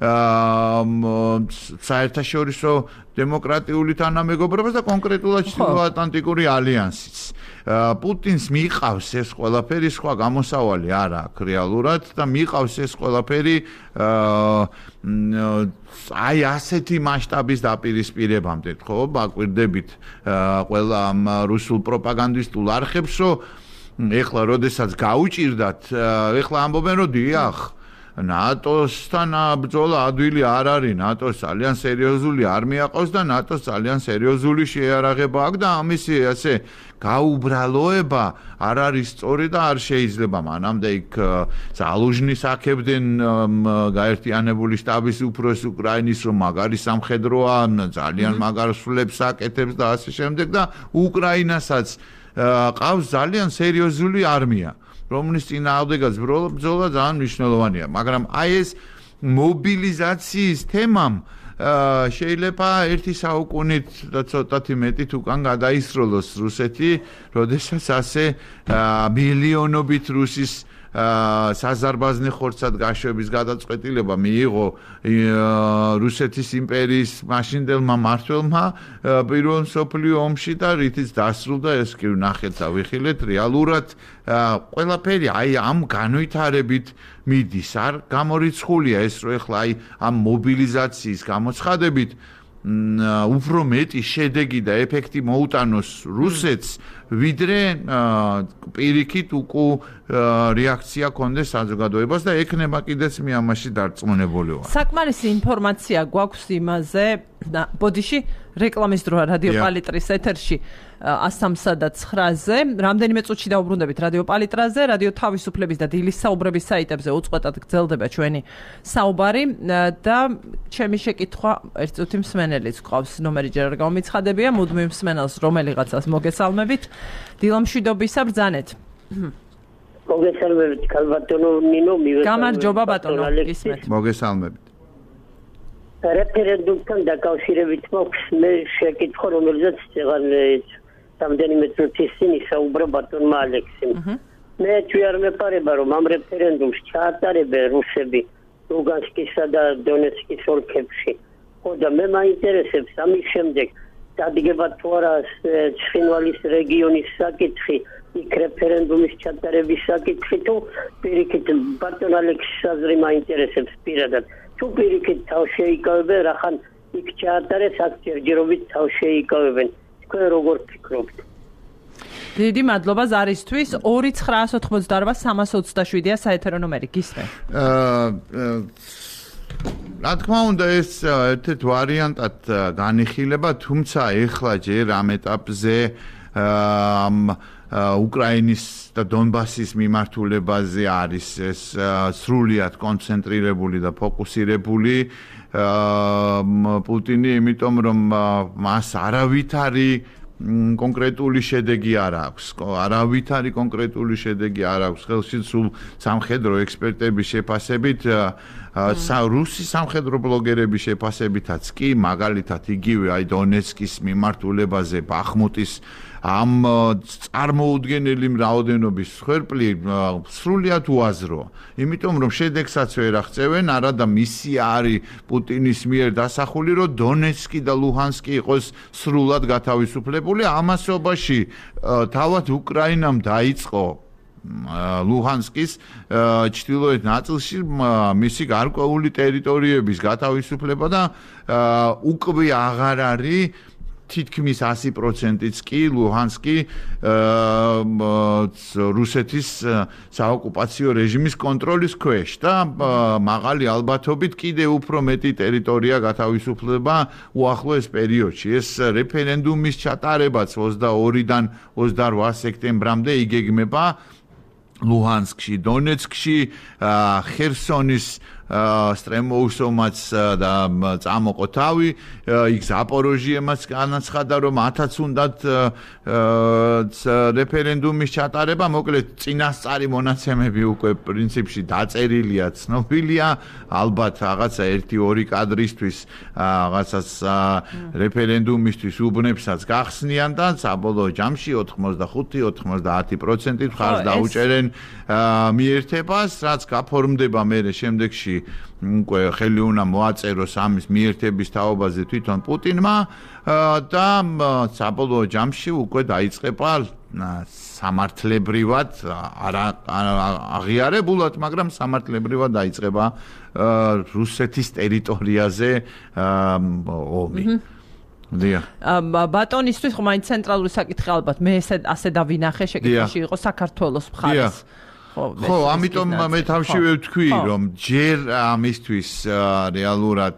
საერთაშორისო დემოკრატიული თანამეგობრობა და კონკრეტულად ჩრდილოატლანტიკური ალიანსიც. პუტინს მიყავს ეს ყველაფერი, სხვა გამოსავალი არ აქვს რეალურად და მიყავს ეს ყველაფერი აი ასეთი მასშტაბის დაპირისპირებამდე, ხო, აკვირდებით ყველა ამ რუსულ პროპაგანდისტულ არხებს, რომ ეხლა როდესაც გაუჭირდათ, ეხლა ამბობენ, რომ დიახ, ნატოსთან ბრძოლა ადვილი არ არის, ნატოს ძალიან სერიოზული არმია ყავს და ნატოს ძალიან სერიოზული შეიარაღება აქვს და ამისი ასე გაუბრალოება არ არის სწორი და არ შეიძლება. მანამდე იქ ზალუჟნის აქებდნენ გაერთიანებული შტაბის უფროს უკრაინის, რომ მაგარი სამხედროა, ძალიან მაგარ სულებს აკეთებს და ასე შემდეგ და უკრაინასაც ყავს ძალიან სერიოზული არმია, რომლის წინააღმდეგაც ბრძოლა ძალიან მნიშვნელოვანია, მაგრამ აი ეს მობილიზაციის თემამ შეიძლება ერთი საუკუნით და ცოტათი მეტით უკან გადაისროლოს რუსეთი, როდესაც ასე მილიონობით რუსის საზარბაზნე ხორცად გაშვების გადაწყვეტილება მიიღო რუსეთის იმპერიის მაშინდელმა მმართველმა პირველ მსოფლიო ომში და რითიც დასრულდა ეს კი ვნახეთ და ვიხილეთ რეალურად ყველაფერი აი ამ განვითარებით მიდის. არ გამორიცხულია ეს, რომ ეხლა აი ამ მობილიზაციის გამოცხადებით უფრო მეტი შედეგი და ეფექტი მოუტანოს რუსეთს, ვიდრე პირიქით რეაქცია კონდეს საზოგადოებას და ექნება კიდეც მე ამაში დარწმუნებული ვარ. საკმარისი ინფორმაცია გვაქვს იმაზე, ბოდიში რეკლამის დროა რადიო პალიტრის ეთერში 103-ზე. რამდენიმე წუთში დაუბრუნდებით რადიო პალიტრაზე, რადიო თავისუფლების და დილის საუბრების საიტებზე უწყვეტად გრძელდება ჩვენი საუბარი და ჩემი შეკითხვა ერთ წუთი მსმენელიც გვყავს, ნომერი ჯერ არ გამომიცხადებია, მუდმივ მსმენელს რომელიღაცას მოგესალმებით. დილამშვიდობისა ბრძანეთ. მოგესალმებით, ქალბატონო ნინო, გამარჯობა ბატონო, გისმენთ. მოგესალმებით. რეფერენდუმთან დაკავშირებით მაქვს მე შეკითხვა, რომელზეც რამდენიმე წუთის წინ ისაუბრა ბატონმა ალექსიმ. მე არ მეპარება, რომ ამ რეფერენდუმს ჩაატარებენ რუსები ლუგანსკისა და დონეცკის ოლქებში. ხო და მე მაინტერესებს ამის შემდეგ დადგება თუ არა ცხინვალის რეგიონის საკითხი, იქ რეფერენდუმის ჩატარების საკითხი თუ პირიქით ბატონ ალექსის აზრი მაინტერესებს პირადად. თუ პირიქით თავ შეიკავებენ, რახან იქ ჩაატარეს აქ ჯერჯერობით თავ შეიკავებენ. თქვენ როგორ ფიქრობთ? დიდი მადლობა ზარისთვის. 2-988-327-ია საეთერო ნომერი. გისმენ. რა თქმა უნდა ეს ერთ-ერთ ვარიანტად განიხილება, თუმცა ეხლა ჯერ ამ ეტაპზე უკრაინის და დონბასის მიმართულებაზე არის ეს სრულიად კონცენტრირებული და ფოკუსირებული პუტინი, იმიტომ რომ მას არავითარი კონკრეტული შედეგი არ აქვს. არავითარი კონკრეტული შედეგი არ აქვს. ხელში სულ სამხედრო ექსპერტების შეფასებით, რუსი სამხედრო ბლოგერების შეფასებითაც კი, მაგალითად იგივე აი დონეცკის მიმართულებაზე ბახმუტის ამ წარმოუდგენელი რაოდენობის ხერპლი სრულიად უაზროა. იმიტომ რომ შედეგსაც ვერ აღწევენ, არადა მისია არის პუტინის მიერ დასახული, რომ დონეცკი და ლუჰანსკი იყოს სრულად გათავისუფლებული. ამასობაში თავად უკრაინამ დაიწყო ლუჰანსკის ჩრდილოეთ ნაწილში მისი გარკვეული ტერიტორიების გათავისუფლება და უკვე აღარ არის თითქმის 100%-იც კი ლუჰანსკი რუსეთის საოკუპაციო რეჟიმის კონტროლის ქვეშ და მაღალი ალბათობით კიდევ უფრო მეტი ტერიტორია გათავისუფლება უახლოეს პერიოდში. ეს რეფერენდუმის ჩატარებაც 22-დან 28 სექტემბრამდე იგეგმება ლუჰანსკში, დონეცკში, ხერსონის სტრემოუსომაც და წამოყო თავი, იქ ზაპოროჟიემაც განაცხადა, რომ 1000 უნდათ რეფერენდუმის ჩატარება, მოკლედ წინასწარი მონაცემები უკვე პრინციპში დაწერილია, ცნობილია, ალბათ რაღაცა 1-2 კადრისთვის რაღაცას რეფერენდუმისთვის უბნებსაც გახსნიან და საბოლოო ჯამში 85-90% მხარს დაუჭერენ მიერთებას, რაც გაფორმდება მერე შემდეგში უკვე ხელი უნდა მოაწეროს ამის მიერთების თაობაზე თვითონ პუტინმა და საბოლოო ჯამში უკვე დაიწყება სამართლებრივად აღიარებულად, მაგრამ სამართლებრივად დაიწყება რუსეთის ტერიტორიაზე ომი. ბატონისთვის ხომ მაინც ცენტრალური საკითხი ალბათ მე ასე დავინახე შეკითხვაში იყო საქართველოს მხარეს. ხო, ამიტომ მე თავშივე ვთქვი, რომ ჯერ ამისთვის რეალურად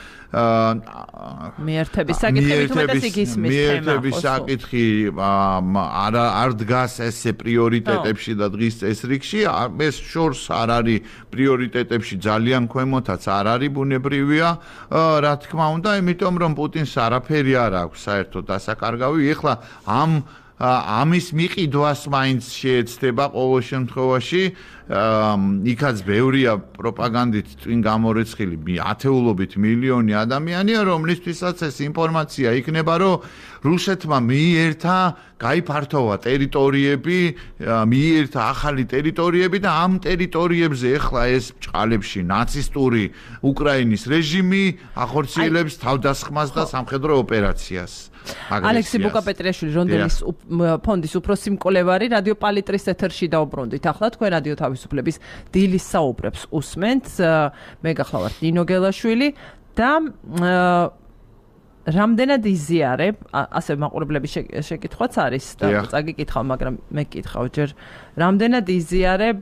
მიერთების საკითხი თუმცა ისმის თემა. მიერთების საკითხი არ დგას ესე პრიორიტეტებში და დღის წესრიგში, ეს შორს არ არის პრიორიტეტებში ძალიან ქვემოთაც არ არის ბუნებრივია, რა თქმა უნდა, იმიტომ რომ პუტინს არაფერი არ აქვს საერთოდ დასაკარგავი. ეხლა ამის მიყიდვას მაინც შეეცდება ყოველ შემთხვევაში, იქაც ბევრია პროპაგანდით წინ გამორეცხილი ათეულობით მილიონი ადამიანია, რომლისთვისაც ეს ინფორმაცია იქნება, რომ რუსეთმა მიიერთა გაიფართოვა ტერიტორიები, მიიერთა ახალი ტერიტორიები და ამ ტერიტორიებზე ეხლა ეს ბჭყალებში ნაცისტური უკრაინის რეჟიმი ახორციელებს თავდასხმას და სამხედრო ოპერაციას. ალექსი ბუკაპეტრიაშვილი, რონდელის ფონდის უფროსი მკვლევარი, რადიო პალიტრის ეთერში დაუბრუნდით. ახლა თქვენ რადიო თავისუფლების დილის საუბრებს უსმენთ. მე გახლავართ ნინო გელაშვილი და რამდენად იზიარებ, ასე მაყურებლების შეკითხვაც არის და წაგიკითხავ, მაგრამ მე გკითხავ ჯერ, რამდენად იზიარებ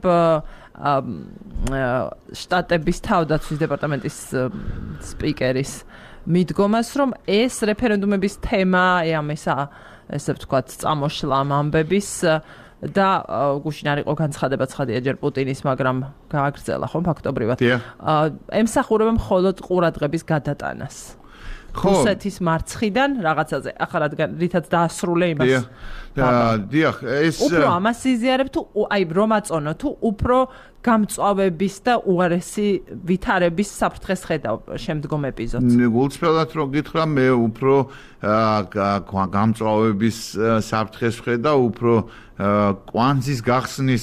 შტატების თავდაცვის დეპარტამენტის სპიკერის მიდგომას, რომ ეს რეფერენდუმების თემა, ესე ვთქვათ, წამოშლა ამ ამბების და გუშინ არ იყო განცხადება ცხადია ჯერ პუტინის, მაგრამ გააგრძელა ხომ ფაქტობრივად. ემსახურება მხოლოდ ყურადღების გადატანას. რუსეთის მარცხიდან რაღაცაზე, ახლა რითაც დაასრულე იმას. დიახ, ეს უფრო ამას იზიარებ თუ აი რომ აწონო თუ უფრო გამწვავების და უარესი ვითარების საფრთხეს ხედავ შემდგომ ეპიზოდს. გულწრფელად რო გითხრა, მე უფრო გამწვავების საფრთხეს ხედავ, უფრო კვანძის გახსნის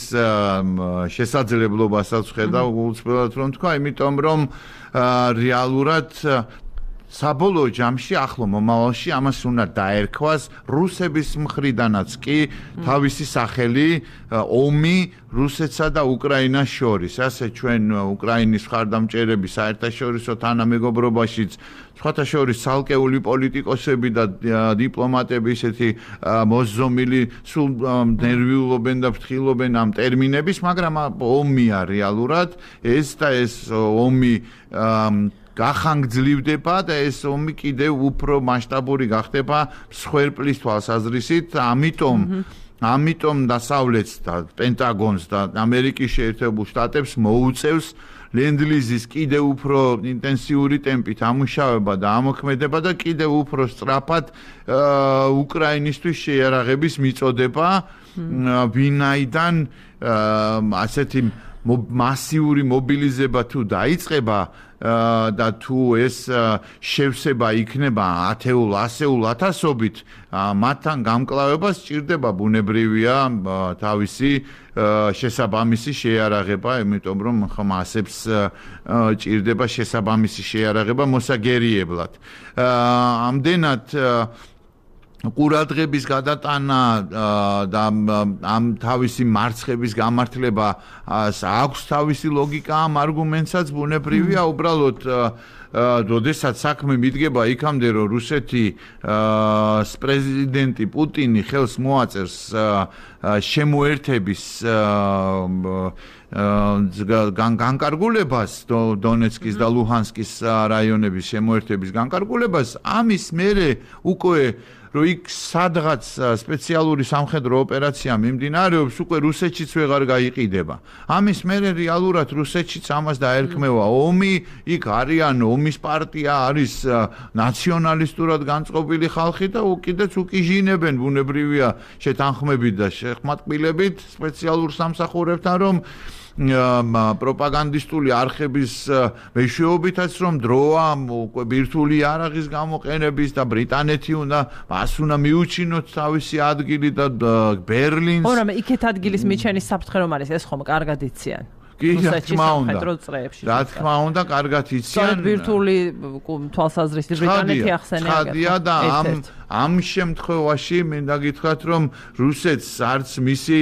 შესაძლებლობასაც ხედავ გულწრფელად რომ თქვა, იმიტომ რომ რეალურად საბოლოო ჯამში ახლო მომავალში ამას უნდა დაერქვას რუსების მხრიდანაც კი თავისი სახელი ომი რუსეთსა და უკრაინას შორის. ასე ჩვენ უკრაინის მხარდამჭერები საერთაშორისო თანამეგობრობაშიც სხვათა შორის ცალკეული პოლიტიკოსები და დიპლომატები ისეთი მოსზომილი სულ ნერვიულობენ და ფრთხილობენ ამ ტერმინების, მაგრამ ომია რეალურად ეს და ეს ომი გახანგრძლივდება და ეს ომი კიდევ უფრო მასშტაბური გახდება მსხვერპლის თვალსაზრისით, ამიტომ დასავლეთს და პენტაგონს და ამერიკის შეერთებულ შტატებს მოუწევს ლენდლიზის კიდევ უფრო ინტენსიური ტემპით ამუშავება და ამოქმედება და კიდევ უფრო სწრაფად უკრაინისთვის შეიარაღების მიწოდება, ვინაიდან ასეთი მასიური მობილიზება თუ დაიწყება და თუ ეს შევსება იქნება 10-100 ათასობით, მათთან გამკლავება სჭირდება ბუნებრივია თავისი შესაბამისი შეიარაღება, იმიტომ რომ ხომ ასებს ჭირდება შესაბამისი შეიარაღება მოსაგერიებლად. ამდენად ყურადღების გადატანა და ამ თავისი მარცხების გამართლება აქვს თავისი ლოგიკა ამ არგუმენტსაც ბუნებრივია უბრალოდ როდესაც საქმე მიდგება იქამდე რომ რუსეთის პრეზიდენტი პუტინი ხელს მოაწერს შემოერთების განკარგულებას დონეცკის და ლუჰანსკის რაიონების შემოერთების განკარგულებას ამის მერე უკვე რომ იქ სადღაც სპეციალური სამხედრო ოპერაცია მიმდინარეობს, უკვე რუსეთშიც ვეღარ გაიყიდება. ამის მერე რეალურად რუსეთშიც ამას დაერქმევა ომი, იქ არიან ომის პარტია, არის ნაციონალისტურად განწყობილი ხალხი და უკიდეც უკიჟინებენ ბუნებრივია შეთანხმებით და შეხმატკბილებით სპეციალურ სამსახურებთან, რომ პროპაგანდისტული არხების მეშვეობითაც რომ დროა უკვე ბირთვული იარაღის გამოყენების და ბრიტანეთი უნდა მიუჩინოთ თავისი ადგილი და ბერლინს. მაგრამ იქეთ ადგილის მიჩენის საფრთხე რომ არის, ეს ხომ კარგად იციან. კი, რა თქმა უნდა, კარგად იციან. ბირთვული თვალსაზრისით ბრიტანეთი ახსენებია და ამ შემთხვევაში მინდა გითხრათ რომ რუსეთს არც მისი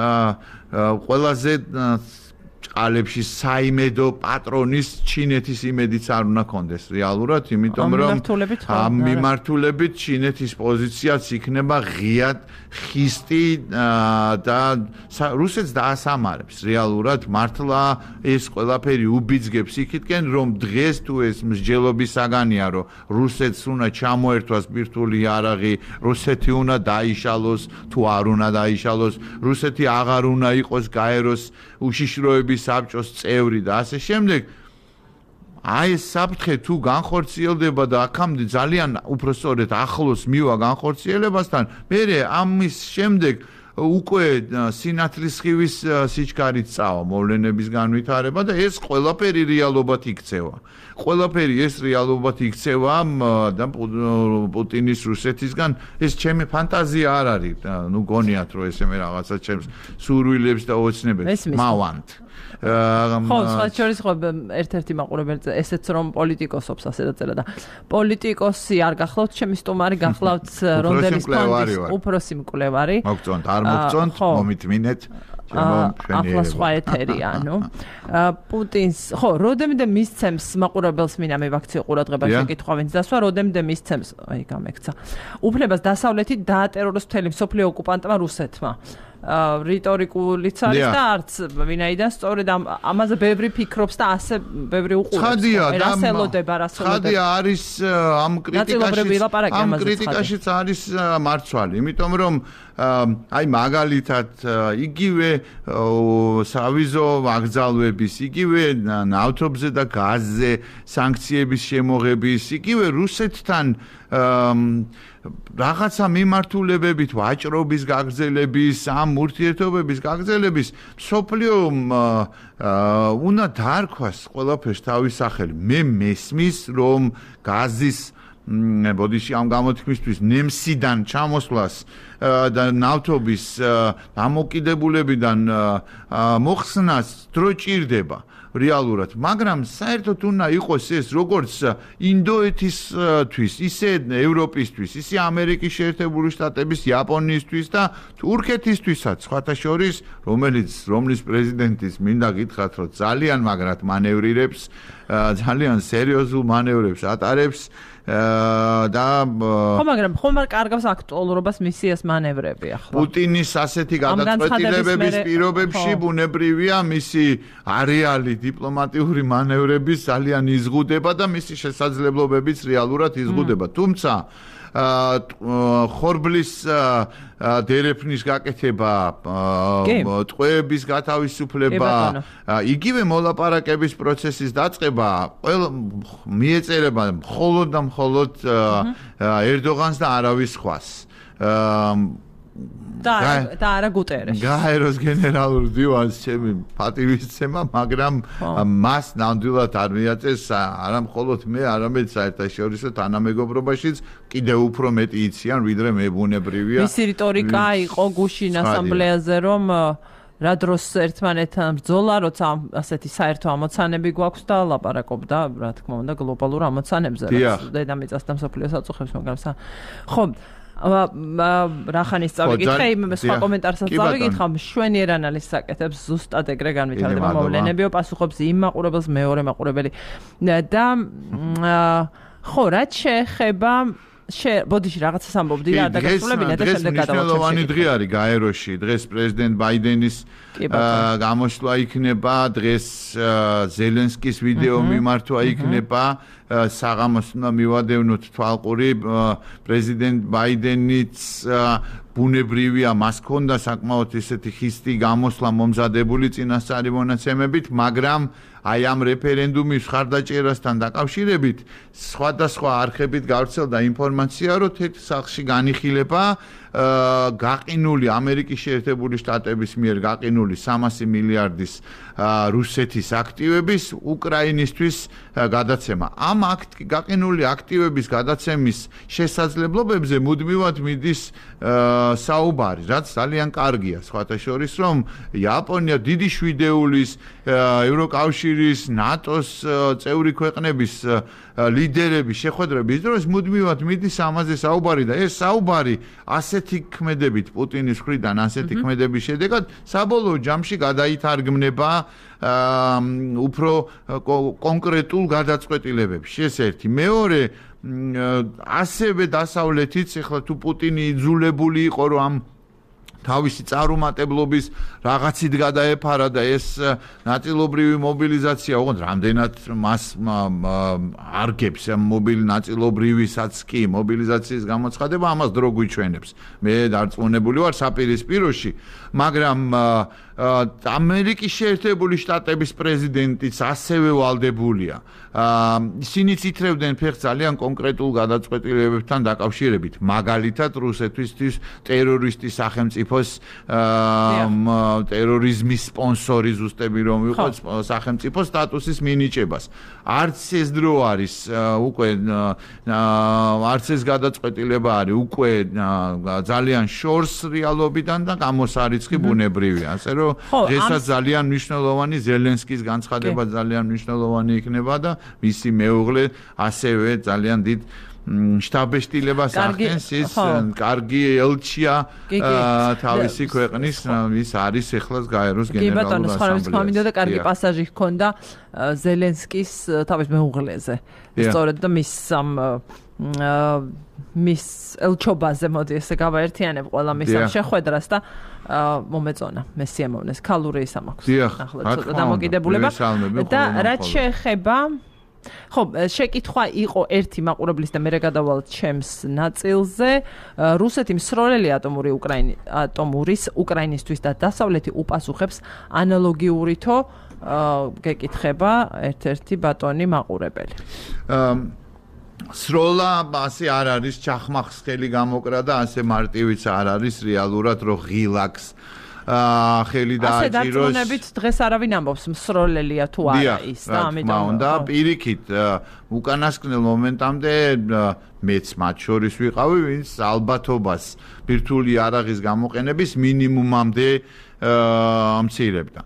ყველაზე ჭყალებში საიმედო პატრონის ჩინეთის იმედიც არ უნდა კონდეს რეალურად, იმიტომ რომ ამ მიმართულებით ჩინეთის პოზიციაც იქნება ღიად ხისტი და რუსეთს დაასამარებს რეალურად მართლა ეს ყველაფერი უბიძგებს იქითკენ რომ დღეს თუ ეს მსჯელობის საგანია რომ რუსეთს უნდა ჩამოერთვას ბირთვული იარაღი, რუსეთი უნდა დაიშალოს თუ არ უნდა დაიშალოს, რუსეთი აღარ უნდა იყოს გაეროს უშიშროების საბჭოს წევრი და ასე შემდეგ. აი ეს საფრთხე თუ განხორციელდება და აქამდე ძალიან უფრო სწორედ ახლოს მივა განხორციელებასთან, მერე ამის შემდეგ უკვე სინათლისხივის სიჩქარით წავა მოვლენების განვითარება და ეს ყველაფერი რეალობად იქცევა. ყველაფერი ეს რეალობად იქცევა და პუტინის რუსეთისგან ეს ჩემი ფანტაზია არ არის. ნუ გონიათ რომ ესე მე რაღაცა ჩემს სურვილებს და ოცნებებს მავანთ. ხო, სხვათა შორის ერთ-ერთი მაყურებელი ესეც რომ პოლიტიკოსობს ასე დაწერა და პოლიტიკოსი არ გახლავთ, ჩემი სტუმარი გახლავთ რონდელის ფონდის უფროსი მკვლევარი. მოგწონთ, არ მოგწონთ, მომითმინეთ. ახლა სხვა ეთერია, ანუ პუტინს, ხო, როდემდე მისცემს მაყურებელს მინდა მივაქციო ყურადღება შეკითხვა ვინც დასვა, როდემდე მისცემს, აი გამექცა. უფლებას დასავლეთით დაატეროროს მთელი მსოფლიო ოკუპანტმა რუსეთმა. რიტორიკულიც არის და არც ვინაიდან სწორედ ამაზე ბევრი ფიქრობს და ასე ბევრი უყურებს. ხადია არის ამ კრიტიკაშიც არის მარცვალი, იმიტომ რომ აი მაგალითად იგივე სავიზო ვაგზალვების, იგივე ნავთობზე და გაზზე სანქციების შემოღების, იგივე რუსეთთან რაღაცა მიმართულებებით ვაჭრობის გაგრძელების, ამ ურთიერთობების გაგრძელების სოფლიო უნდა დაარქვას ყველაფერს თავის სახელი. მე მესმის რომ გაზის ბოდიში ამ გამოთქმისთვის ნემსიდან ჩამოსვლას და ნავთობის დამოკიდებულებიდან მოხსნას დრო ჭირდება რეალურად, მაგრამ საერთოდ უნდა იყოს ეს როგორც ინდოეთისთვის, ისე ევროპისთვის, ისე ამერიკის შეერთებული შტატების, იაპონიისთვის და თურქეთისთვისაც, სხვათა შორის, რომლის პრეზიდენტის მინდა გითხრათ, რომ ძალიან მაგრად მანევრირებს, ძალიან სერიოზულ მანევრებს ატარებს და ხო, მაგრამ ხომ არ კარგავს აქტუალურობას მისიას მანევრები ახლა. პუტინის ასეთი გადაწყვეტილებების პირობებში ბუნებრივია მისი არეალი დიპლომატიური მანევრების ძალიან იზღუდება და მისი შესაძლებლობებიც რეალურად იზღუდება. თუმცა ხორბლის დერეფნის გაკეთება, ტყვეების გათავისუფლება, იგივე მოლაპარაკების პროცესის დაწყება, მიეწერება მხოლოდ და მხოლოდ ერდოღანს და არავის სხვას. და არა გუტერეშს. გაეროს გენერალურ დივანს ჩემი პატივისცემა, მაგრამ მას ნამდვილად არ მიაწეს არა მხოლოდ მე, არამედ საერთაშორისო თანამეგობრობაშიც კიდევ უფრო მეტი იციან, ვიდრე მე ბუნებრივია. მისი რიტორიკა იყო გუშინ ასამბლეაზე, რომ რა დროს ერთმანეთთან ბრძოლა, როცა ასეთი საერთო ამოცანები გვაქვს და ლაპარაკობდა, რა თქმა უნდა, გლობალურ ამოცანებზე, რაც დედამიწას და მსოფლიოს აწუხებს, მაგრამ ხო რახანის წავიკითხე, იმ სხვა კომენტარსაც წავიკითხა, მშვენიერ ანალიზს აკეთებს, ზუსტად ეგრე განვითარდება მოვლენებიო, პასუხობს იმ მაყურებელს, მეორე მაყურებელი და ხო, რაც შეეხება ბოდიში რაღაცას ამბობდი და დაგასრულებინა და შემდეგ გადავაჩერებ. მნიშვნელოვანი დღე არის გაეროში, დღეს პრეზიდენტ ბაიდენის გამოსვლა იქნება, დღეს ზელენსკის ვიდეო მიმართვა იქნება, საღამოს უნდა მივადევნოთ თვალყური, პრეზიდენტ ბაიდენიც ბუნებრივია, მას ჰქონდა საკმაოდ ისეთი ხისტი გამოსვლა მომზადებული წინასწარი მონაცემებით, მაგრამ აი ამ რეფერენდუმის ხარდაჭერასთან დაკავშირებით სხვადასხვა არხებით გავრცელდა ინფორმაცია, რომ თეთრ სახლში განიხილება გაყინული ამერიკის შეერთებული შტატების მიერ გაყინული 300 მილიარდის რუსეთის აქტივების უკრაინისთვის გადაცემა. ამ გაყინული აქტივების გადაცემის შესაძლებლობებზე მუდმივად მიდის საუბარი, რაც ძალიან კარგია. სხვათა შორის, რომ იაპონია დიდი შვიდეულის ევროკავშირის, ნატოს წევრი ქვეყნების ლიდერების შეხვედრების დროს მუდმივად მიდის ამაზე საუბარი და ეს საუბარი ასეთი ქმედებით პუტინის მხრიდან ასეთი ქმედების შედეგად საბოლოო ჯამში გადაითარგმნება უფრო კონკრეტულ გადაწყვეტილებებში. ეს ერთი. მეორე, ასევე დასავლეთიც, ეხლა თუ პუტინი იძულებული იყო, რომ ამ თავისი წარუმატებლობის რაღაცით გადაეფარა და ეს ნაწილობრივი მობილიზაცია, ოღონდ რამდენად მას არგებს ნაწილობრივისაც კი მობილიზაციის გამოცხადება, ამას დრო გვიჩვენებს. მე დარწმუნებული ვარ საპირისპიროში, მაგრამ ამერიკის შეერთებული შტატების პრეზიდენტიც ასევე ვალდებულია. ისინი ითრევდნენ ფეხს ძალიან კონკრეტულ გადაწყვეტილებებთან დაკავშირებით, მაგალითად რუსეთისთვის ტერორისტის სახელმწიფოს ტერორიზმის სპონსორი ზუსტები რომ იყოს სახელმწიფო სტატუსის მინიჭებას. არც ეს დრო არის უკვე არც ეს გადაწყვეტილება არის უკვე ძალიან შორს რეალობიდან და გამოსარიცხი ბუნებრივია. ასე რომ დღესაც ძალიან მნიშვნელოვანი ზელენსკის განცხადება ძალიან მნიშვნელოვანი იქნება და მისი მეუღლე ასევე ძალიან დიდ შტაბეშტილებას ახდენს, ის კარგი ელჩია თავისი ქვეყნის, ის არის ეხლა გაეროს გენერალურ ასამბლეაში. კი ბატონო, კარგი პასაჟი ჰქონდა ზელენსკის თავის მეუღლეზე. სწორედ და მის ელჩობაზე მოდი ესე გავაერთიანებ ყველა მის შეხვედრას და მომეწონა მე სიამოვნეს ქალური ის ამაქვს ახლა ცოტა დამოკიდებულება და რაც შეეხება ხო შეკითხვა იყო ერთი მაყურებლის და მე გადავალ ჩემს ნაწილზე რუსეთი მსროლელი ატომურის უკრაინისთვის და დასავლეთი უპასუხებს ანალოგიურითო გეკითხება ერთ-ერთი ბატონი მაყურებელი სროლა ასე არ არის ჩახმახსხელი გამოკრა და ასე მარტივიც არ არის რეალურად რომ ღილაკს ხელი დააჭიროს. ასე დარწმუნებით დღეს არავინ ამბობს მსროლელია თუ არა ის და ამიტომ და პირიქით უკანასკნელ მომენტამდე მეც მათ შორის ვიყავი, ვინც ალბათობას ბირთვული იარაღის გამოყენების მინიმუმამდე ამცირებდა.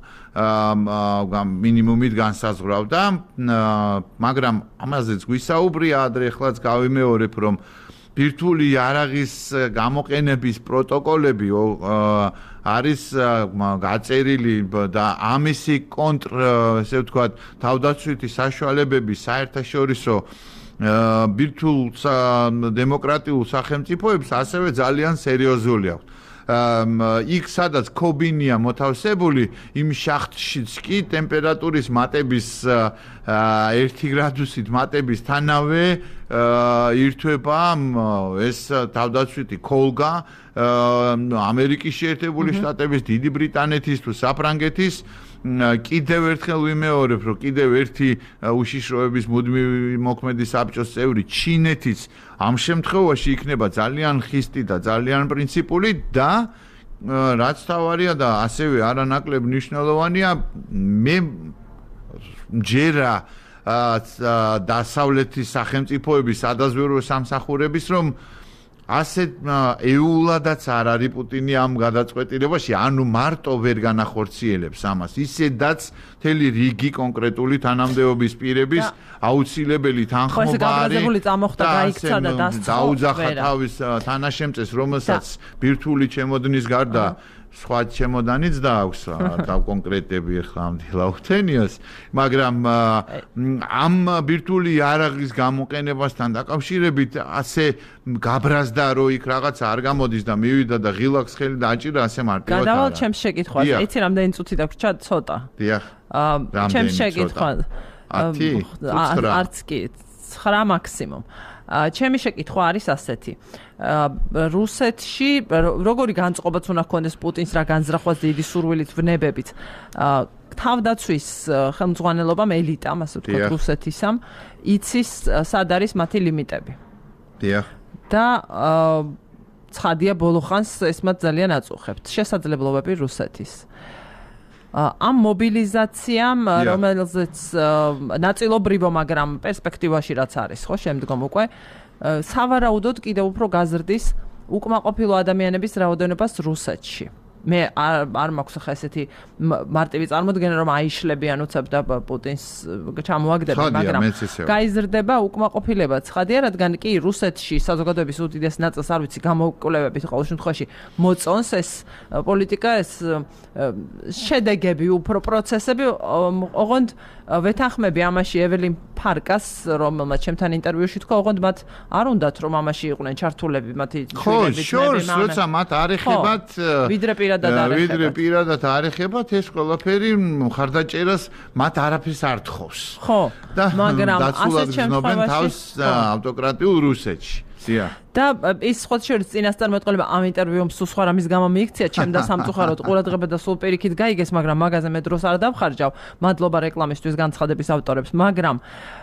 მინიმუმით განსაზღვრავდა, მაგრამ ამაზეც გვისაუბრია ადრე ხლაც გავიმეორებ, რომ ბირთვული იარაღის გამოყენების პროტოკოლები არის გაწერილი და ამისი ესე ვთქვათ, თავდაცვითი საშუალებები საერთაშორისო ბირთვულ დემოკრატიულ სახელმწიფოებს ასევე ძალიან სერიოზული აქვს. იქ სადაც ქობინია მოთავსებული, იმ შახტშიც კი ტემპერატურის მატების 1 გრადუსით მატების თანავე ირთვება ეს თავდაცვითი ქოლგა ამერიკის შეერთებული შტატების, დიდი ბრიტანეთის თუ საფრანგეთის. კიდევ ერთხელ ვიმეორებ, რომ კიდევ ერთი უშიშროების მუდმივი მოქმედი საბჭოს წევრი ჩინეთიც ამ შემთხვევაში იქნება ძალიან ხისტი და ძალიან პრინციპული და რაც თავარია და ასევე არანაკლებ მნიშვნელოვანია, მე მჯერა დასავლეთის სახელმწიფოების სადაზვერვო სამსახურების, რომ ასეთ ეულადაც არ არის პუტინი ამ გადაწყვეტილებაში, ანუ მარტო ვერ განახორციელებს ამას, ისედაც მთელი რიგი კონკრეტული თანამდებობის პირების აუცილებელი თანხმობა არის და დაუძახა თავის თანაშემწეს, რომელსაც ბირთვული ჩემოდნის გარდა სხვა ჩემოდანიც დააქვს და კონკრეტები ახლა ამ დილაუთენიოს, მაგრამ ამ ბირთვული იარაღის გამოყენებასთან დაკავშირებით ასე გაბრაზდა, რომ იქ რაღაც არ გამოდის და მივიდა და ღილაკს ხელი დააჭირა, ასე მარტივად არა. გადავალ ჩემს შეკითხვაზე. იცი რამდენი წუთი დაგვრჩა? ცოტა. დიახ. ჩემს შეკითხვა. 10, 9. არც კი 9 მაქსიმუმ. ჩემი შეკითხვა არის ასეთი. რუსეთში როგორი განწყობაც უნდა ჰქონდეს პუტინს რა განზრახვას დიდი სურვილით ვნებებით. თავდაცვის ხელმძღვანელობამ ელიტამ, ასე ვთქვათ, რუსეთისამ იცის სად არის მათი ლიმიტები. დიახ. და ცხადია ბოლო ხანს ეს მათ ძალიან აწუხებთ. შესაძლებლობები რუსეთის. ამ მობილიზაციამ, რომელზეც ნაწილობრივო, მაგრამ პერსპექტივაში რაც არის, ხო, შემდგომ უკვე სავარაუდოდ კიდევ უფრო გაზრდის უკმაყოფილო ადამიანების რაოდენობას რუსეთში. მე არ მაქვს ხა ესეთი მარტივი წარმოდგენა, რომ აიშლებიან უცებ და პუტინს ჩამოაგდებენ, მაგრამ გაიზრდება უკმაყოფილება. ცხადია, რადგან კი რუსეთში საზოგადოების უდიდეს ნაწილს არ ვიცი გამოკვლევებით ყოველ შემთხვევაში მოწონს ეს პოლიტიკა, ეს შედეგები, უფრო პროცესები, ოღონდ ვეთანხმები ამაში ეველინ ფარკას, რომელმაც ჩემთან ინტერვიუში თქვა, ოღონდ მათ არ უნდათ რომ ამაში იყვნენ ჩართულები, მათი შვილები, შორს, როცა მათ არ ეხებათ ვიდრე პირადად არ ეხებათ, ეს ყველაფერი მხარდაჭერას მათ არაფერს არ თხოვს. ხო, მაგრამ ასეთ შემთხვევაში თავს ავტოკრატიულ რუსეთში. და ის სხვა შორის წინასწარმეტყველება ამ ინტერვიუმ სულ სხვა რამის გამო მიიქცია, ჩემ და სამწუხაროდ ყურადღება და სულ პირიქით გაიგეს, მაგრამ მაგაზე მე დროს არ დავხარჯავ. მადლობა რეკლამისთვის განცხადების ავტორებს, მაგრამ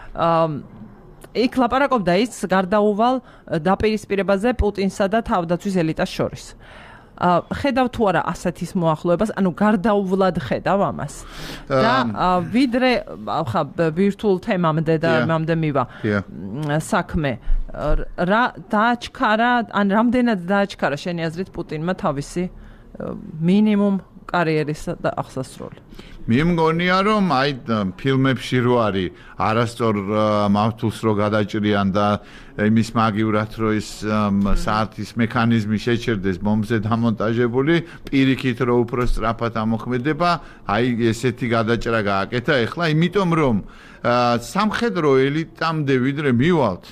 იქ ლაპარაკობდა ის გარდაუვალ დაპირისპირებაზე პუტინსა და თავდაცვის ელიტას შორის. ხედავ თუ არა ასეთის მოახლოებას, ანუ გარდაუვლად ხედავ ამას. და ვიდრე ხა ბირთვულ თემამდე და მამდე მივა საქმე. რა დააჩქარა, ან რამდენად დააჩქარა შენი აზრით პუტინმა თავისი მინიმუმ კარიერის აღსასრული? მე მგონია, რომ აი ფილმებში რო არის არასწორ მავთულს რო გადაჭრიან და იმის მაგივრად რო ის საათის მექანიზმი შეჭერდეს ბომბზე დამონტაჟებული, პირიქით რო უფრო სწრაფად ამოქმედება, აი ესეთი გადაჭრა გააკეთა ეხლა, იმიტომ რომ სამხედრო ელიტამდე ვიდრე მივალთ,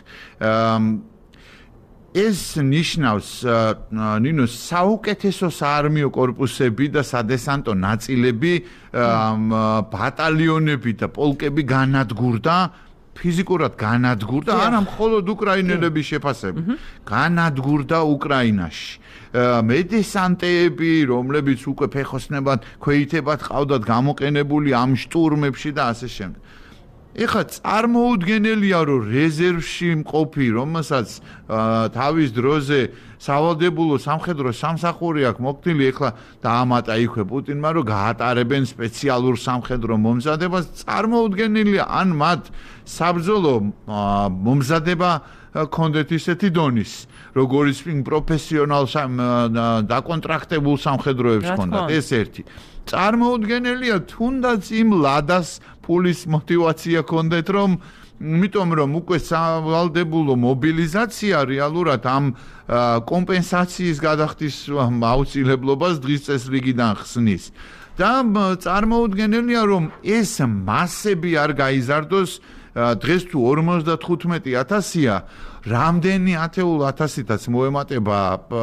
ეს ნიშნავს ნინო საუკეთესო საარმიო კორპუსები და სადესანტო ნაწილები, ბატალიონები და პოლკები განადგურდა, ფიზიკურად განადგურდა, არა მხოლოდ უკრაინელების შეფასებით, განადგურდა უკრაინაში. მედესანტეები, რომლებიც უკვე ფეხოსნებად, ქვეითებად ყავდათ გამოყენებული ამ შტურმებში და ასე შემდეგ. ეხლა წარმოუდგენელია რომ რეზერვში მყოფი რომელსაც თავის დროზე სავალდებულო სამხედრო სამსახური აქვს მოქმედილი ეხლა დაამატა იქვე პუტინმა რომ გაატარებენ სპეციალურ სამხედრო მომზადებას წარმოუდგენელია ან მათ საბრძოლო მომზადება კონდეთ ისეთი დონის როგორც პროფესიონალ დაკონტრაქტებულ სამხედროებს ჰქონდათ ეს ერთი წარმოუდგენელია თუნდაც იმ ლადას ფულის мотиваცია ჰქონდეთ რომ იმიტომ რომ უკვე სავალდებულო მობილიზაცია რეალურად ამ კომპენსაციის გადახდის აუცილებლობას დღის წესრიგიდან ხსნის და წარმოუდგენელია რომ ეს მასები არ გაიზარდოს დღეს თუ 55,000-ია რამდენი ათეულ ათასითაც მოემატება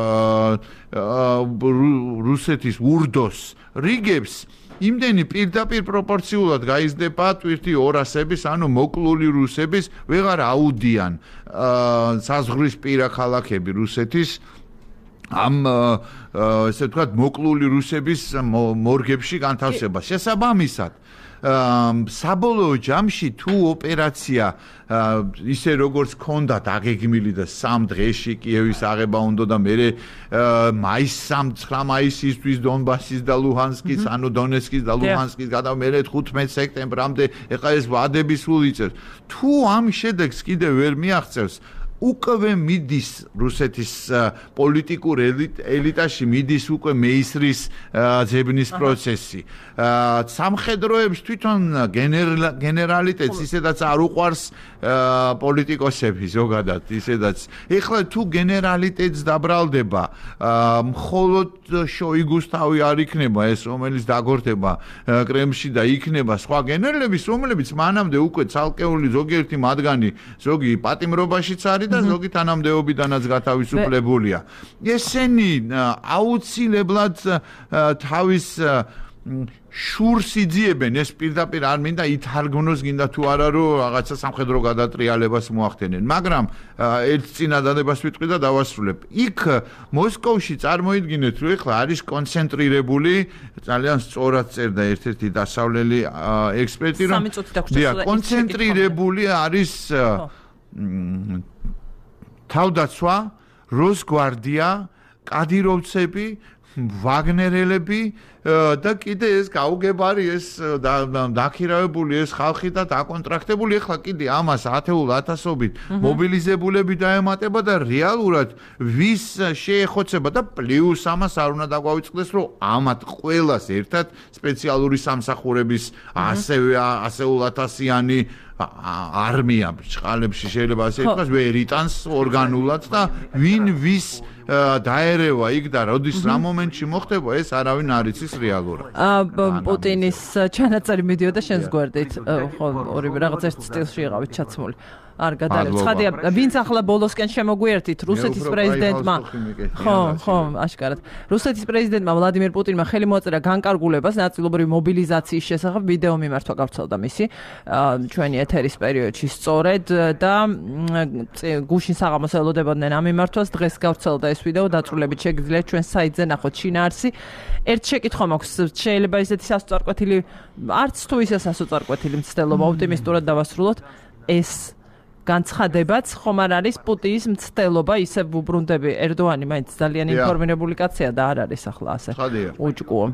რუსეთის ურდოს რიგებს იმდენი პირდაპირ პროპორციულად გაიზრდება ტვირთი 200-ების, ანუ მოკლული რუსების ვეღარ აუდიან საზღვრის პირა ქალაქები რუსეთის ამ ესე ვთქვათ მოკლული რუსების მორგებში განთავსება. შესაბამისად საბოლოო ჯამში თუ ოპერაცია ისე როგორც ჰქონდა დაგეგმილი და 3 დღეში კიევის აღება უნდა და მე მაისს 9 მაისისთვის დონბასის და ლუჰანსკის ანუ დონეცკის და ლუჰანსკის გადა მე 15 სექტემბრამდე ეხლა ეს ვადები სულ იწერს თუ ამ შედეგს კიდე ვერ მიაღწევს უკვე მიდის რუსეთის პოლიტიკურ ელიტაში მიდის უკვე მეისრის ძებნის პროცესი. სამხედროებს თვითონ გენერალიტეტს ისედაც არ უყვარს პოლიტიკოსები ზოგადად ისედაც. ეხლა თუ გენერალიტეტს დაბრალდება მხოლოდ შოიგუს თავი არ იქნება ეს რომელიც დაგორდება კრემლში და იქნება სხვა გენერლების რომლებიც მანამდე უკვე ცალკეული ზოგიერთი მათგანი ზოგი პატიმრობაშიც არის და ზოგი თანამდებობიდანაც გათავისუფლებულია. ესენი აუცილებლად თავის შურს იძიებენ ეს პირდაპირ არ მინდა ითარგმნოს გინდა თუ არა რომ რაღაცა სამხედრო გადატრიალებას მოახდენენ მაგრამ ერთ წინადადებას ვიტყვი და დავასრულებ იქ მოსკოვში წარმოიდგინეთ რომ ეხლა არის კონცენტრირებული ძალიან სწორად წერდა ერთ-ერთი დასავლელი ექსპერტი რომ კონცენტრირებული არის თავდაცვა როსგვარდია კადიროვცები ვაგნერელები და კიდე ეს გაუგებარი ეს დაქირავებული ეს ხალხი და დაკონტრაქტებული ეხლა კიდე ამას ათეულ ათასობით მობილიზებულები დაემატება და რეალურად ვის შეეხოცება და პლუს ამას არ უნდა დაგვავიწყდეს რომ ამათ ყველას ერთად სპეციალური სამსახურების ასეულ ათასიანი არმია ბრჭყალებში შეიძლება ასე ითქვას ვერ იტანს ორგანულად და ვინ ვის დაერევა იქ და როდის რა მომენტში მოხდება ეს არავინ არ იცის რეალურად. პუტინის ჩანაწერი მიდიოდა შენს გვერდით ხო ორივე რაღაც ერთ სტილში იყავით ჩაცმული. არ გადაარევ. ცხადია, ვინც ახლა ბოლოსკენ შემოგვიერთით რუსეთის პრეზიდენტმა. ხო, აშკარად. რუსეთის პრეზიდენტმა ვლადიმირ პუტინმა ხელი მოაწერა განკარგულებას ნაწილობრივი მობილიზაციის შესახებ ვიდეო მიმართვა გავრცელდა მისი ჩვენი ეთერის პერიოდში სწორედ და გუშინ საღამოს ელოდებოდნენ ამ მიმართვას დღეს გავრცელდა ეს ვიდეო დაწვრილებით შეგიძლიათ ჩვენ საიტზე ნახოთ შინაარსი. ერთ შეკითხვა მაქვს შეიძლება ისეთი სასწორკვეთილი არც თუ ისე სასწორკვეთილი მცდელობა ოპტიმისტურად დავასრულოთ ეს განცხადებაც ხომ არ არის პუტინის მცდელობა ისე ვუბრუნდები ერდოანი მაინც ძალიან ინფორმირებული კაცია და არ არის ახლა ასე უჭკუო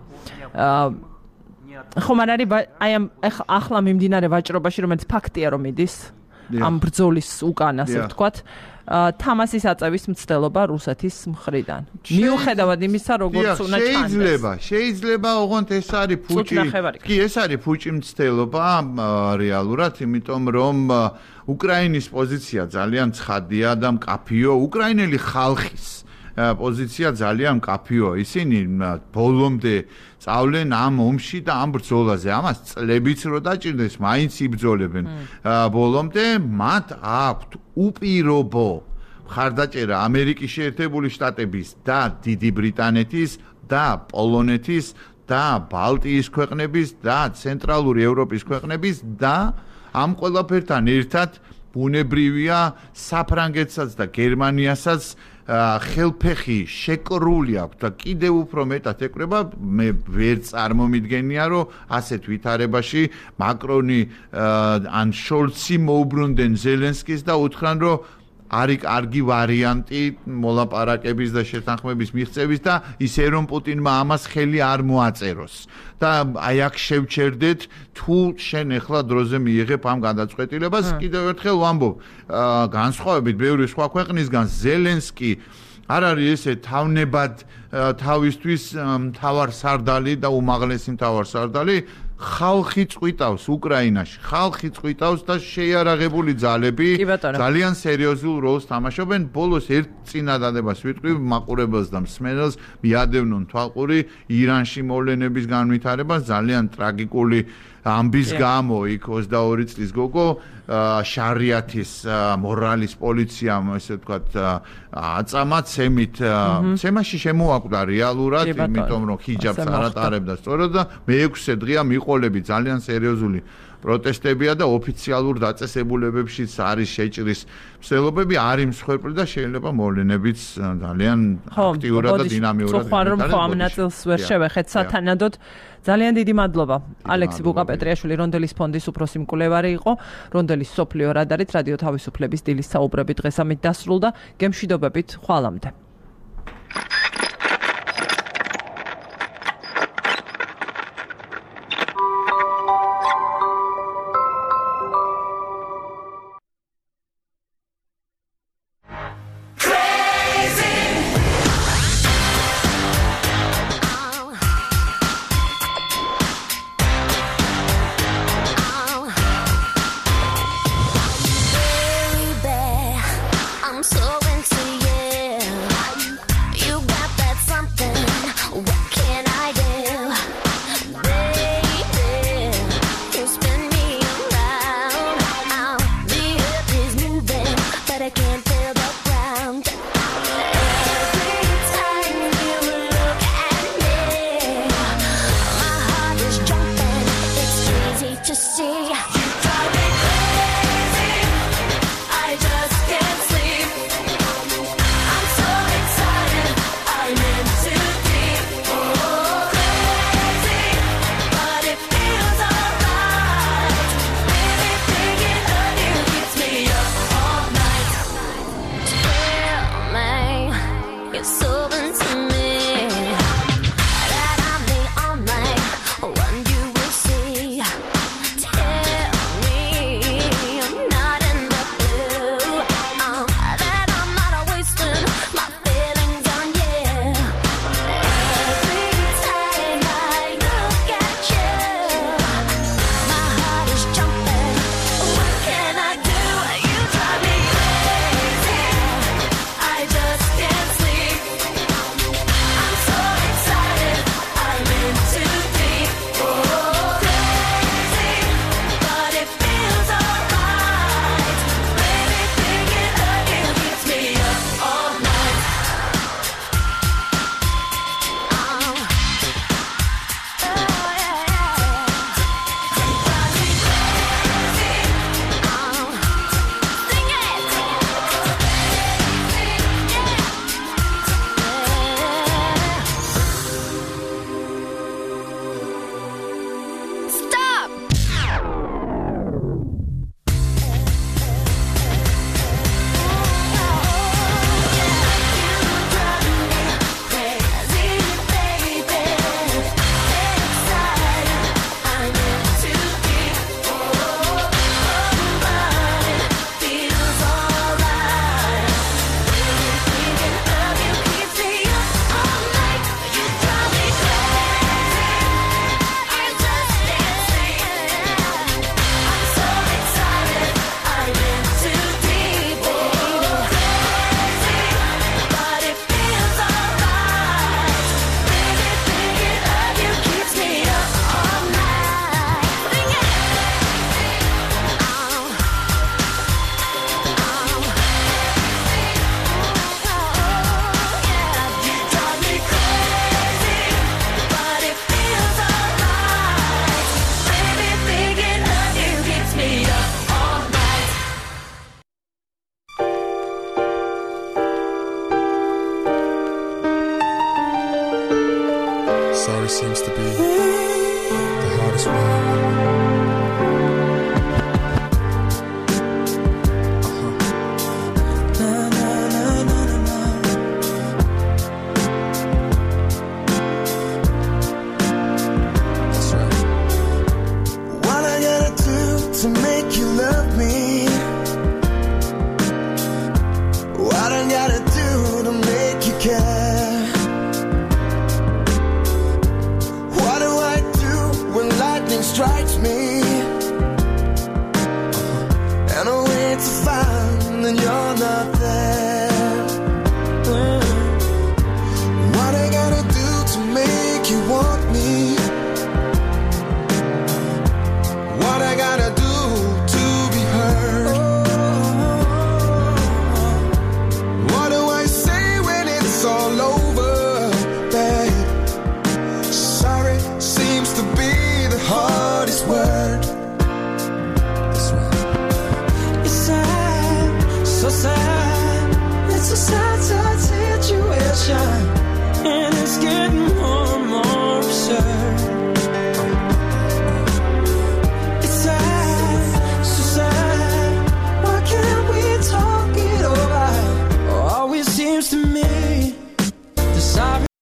ხომ არ არის აი ამ ახლა მიმდინარე ვაჭრობაში რომელიც ფაქტია რომ მიდის ამ ბრძოლის უკან ასე ვთქვათ თამასის აწევის მცდელობა რუსეთის მხრიდან მიუხედავად იმისა როგორც უნდა ჩანდეს შეიძლება ოღონდ ეს არის ფუჭი კი ეს არის ფუჭი მცდელობა რეალურად იმიტომ რომ უკრაინის პოზიცია ძალიან ცხადია და მკაფიო უკრაინელი ხალხის პოზიცია ძალიან მკაფიო ისინი ბოლომდე წავლენ ამ ომში და ამ ბრძოლაზე ამას წლებიც რო დაჭირდეს მაინც იბრძოლებენ ბოლომდე მათ აქვთ უპირობო მხარდაჭერა ამერიკის შეერთებული შტატების და დიდი ბრიტანეთის და პოლონეთის და ბალტიის ქვეყნების და ცენტრალური ევროპის ქვეყნების და ამ ყველაფერთან ერთად ბუნებრივია საფრანგეთსაც და გერმანიასაც ხელფეხი შეკრული აქვს და კიდევ უფრო მეტად ეკრება, მე ვერ წარმომიდგენია, რომ ასეთ ვითარებაში მაკრონი ან შოლცი მოუბრუნდნენ ზელენსკის და უთხრან, რომ არის კარგი ვარიანტი მოლაპარაკების და შეთანხმების მიღწევის და ისე რომ პუტინმა ამას ხელი არ მოაწეროს და აი აქ შევჩერდეთ თუ შენ ახლა დროზე მიიღებ ამ გადაწყვეტილებას კიდევ ერთხელ ვამბობ განსხვავებით ბევრი სხვა ქვეყნისგან ზელენსკი არ არის ესე თავნებად თავისთვის მთავარსარდალი და უმაღლესი მთავარსარდალი ხალხი წვიტავს უკრაინაში ხალხი წვიტავს და შეიარაღებული ძალები ძალიან სერიოზულ როლს თამაშობენ ბოლოს ერთ წინადადებას ვიტყვი მაყურებელს და მსმენელს მიადევნონ თვალყური ირანში მოვლენების განვითარებას ძალიან ტრაგიკული ამბის გამო იქ 22 წლის გოგო შარიათის მორალის პოლიციამ ესე ვთქვათ აწამა ცემაში შემოაკვდა რეალურად იმიტომ რომ ჰიჯაბს არ ატარებდა სწორად და მე-6 დღეა მიყოლები ძალიან სერიოზული პროტესტებია და ოფიციალურ დაწესებულებებშიც არის შეჭრის მსვლელობები არის მსხვერპლი და შეიძლება მოვლენებიც ძალიან აქტიურად და დინამიურად ხო ამ ნაწილს ვერ შევეხეთ სათანადოდ ძალიან დიდი მადლობა ალექსი ბუკაპეტრიაშვილი რონდელის ფონდის უფროსი მკვლევარი იყო რონდელის სოფლიო რადარით რადიო თავისუფლების დილის საუბრები დღეს ამით დასრულდა გემშვიდობებით ხვალამდე Sorry seems to be the hardest word. To make you love me, what I gotta do to make you care? What do I do when lightning strikes me? And I wait to find that you're not there. What I gotta do to make you want me? What I gotta do to be heard? What do I say when it's all over, babe? Sorry seems to be the hardest word. It's sad, so sad. It's a sad, sad situation.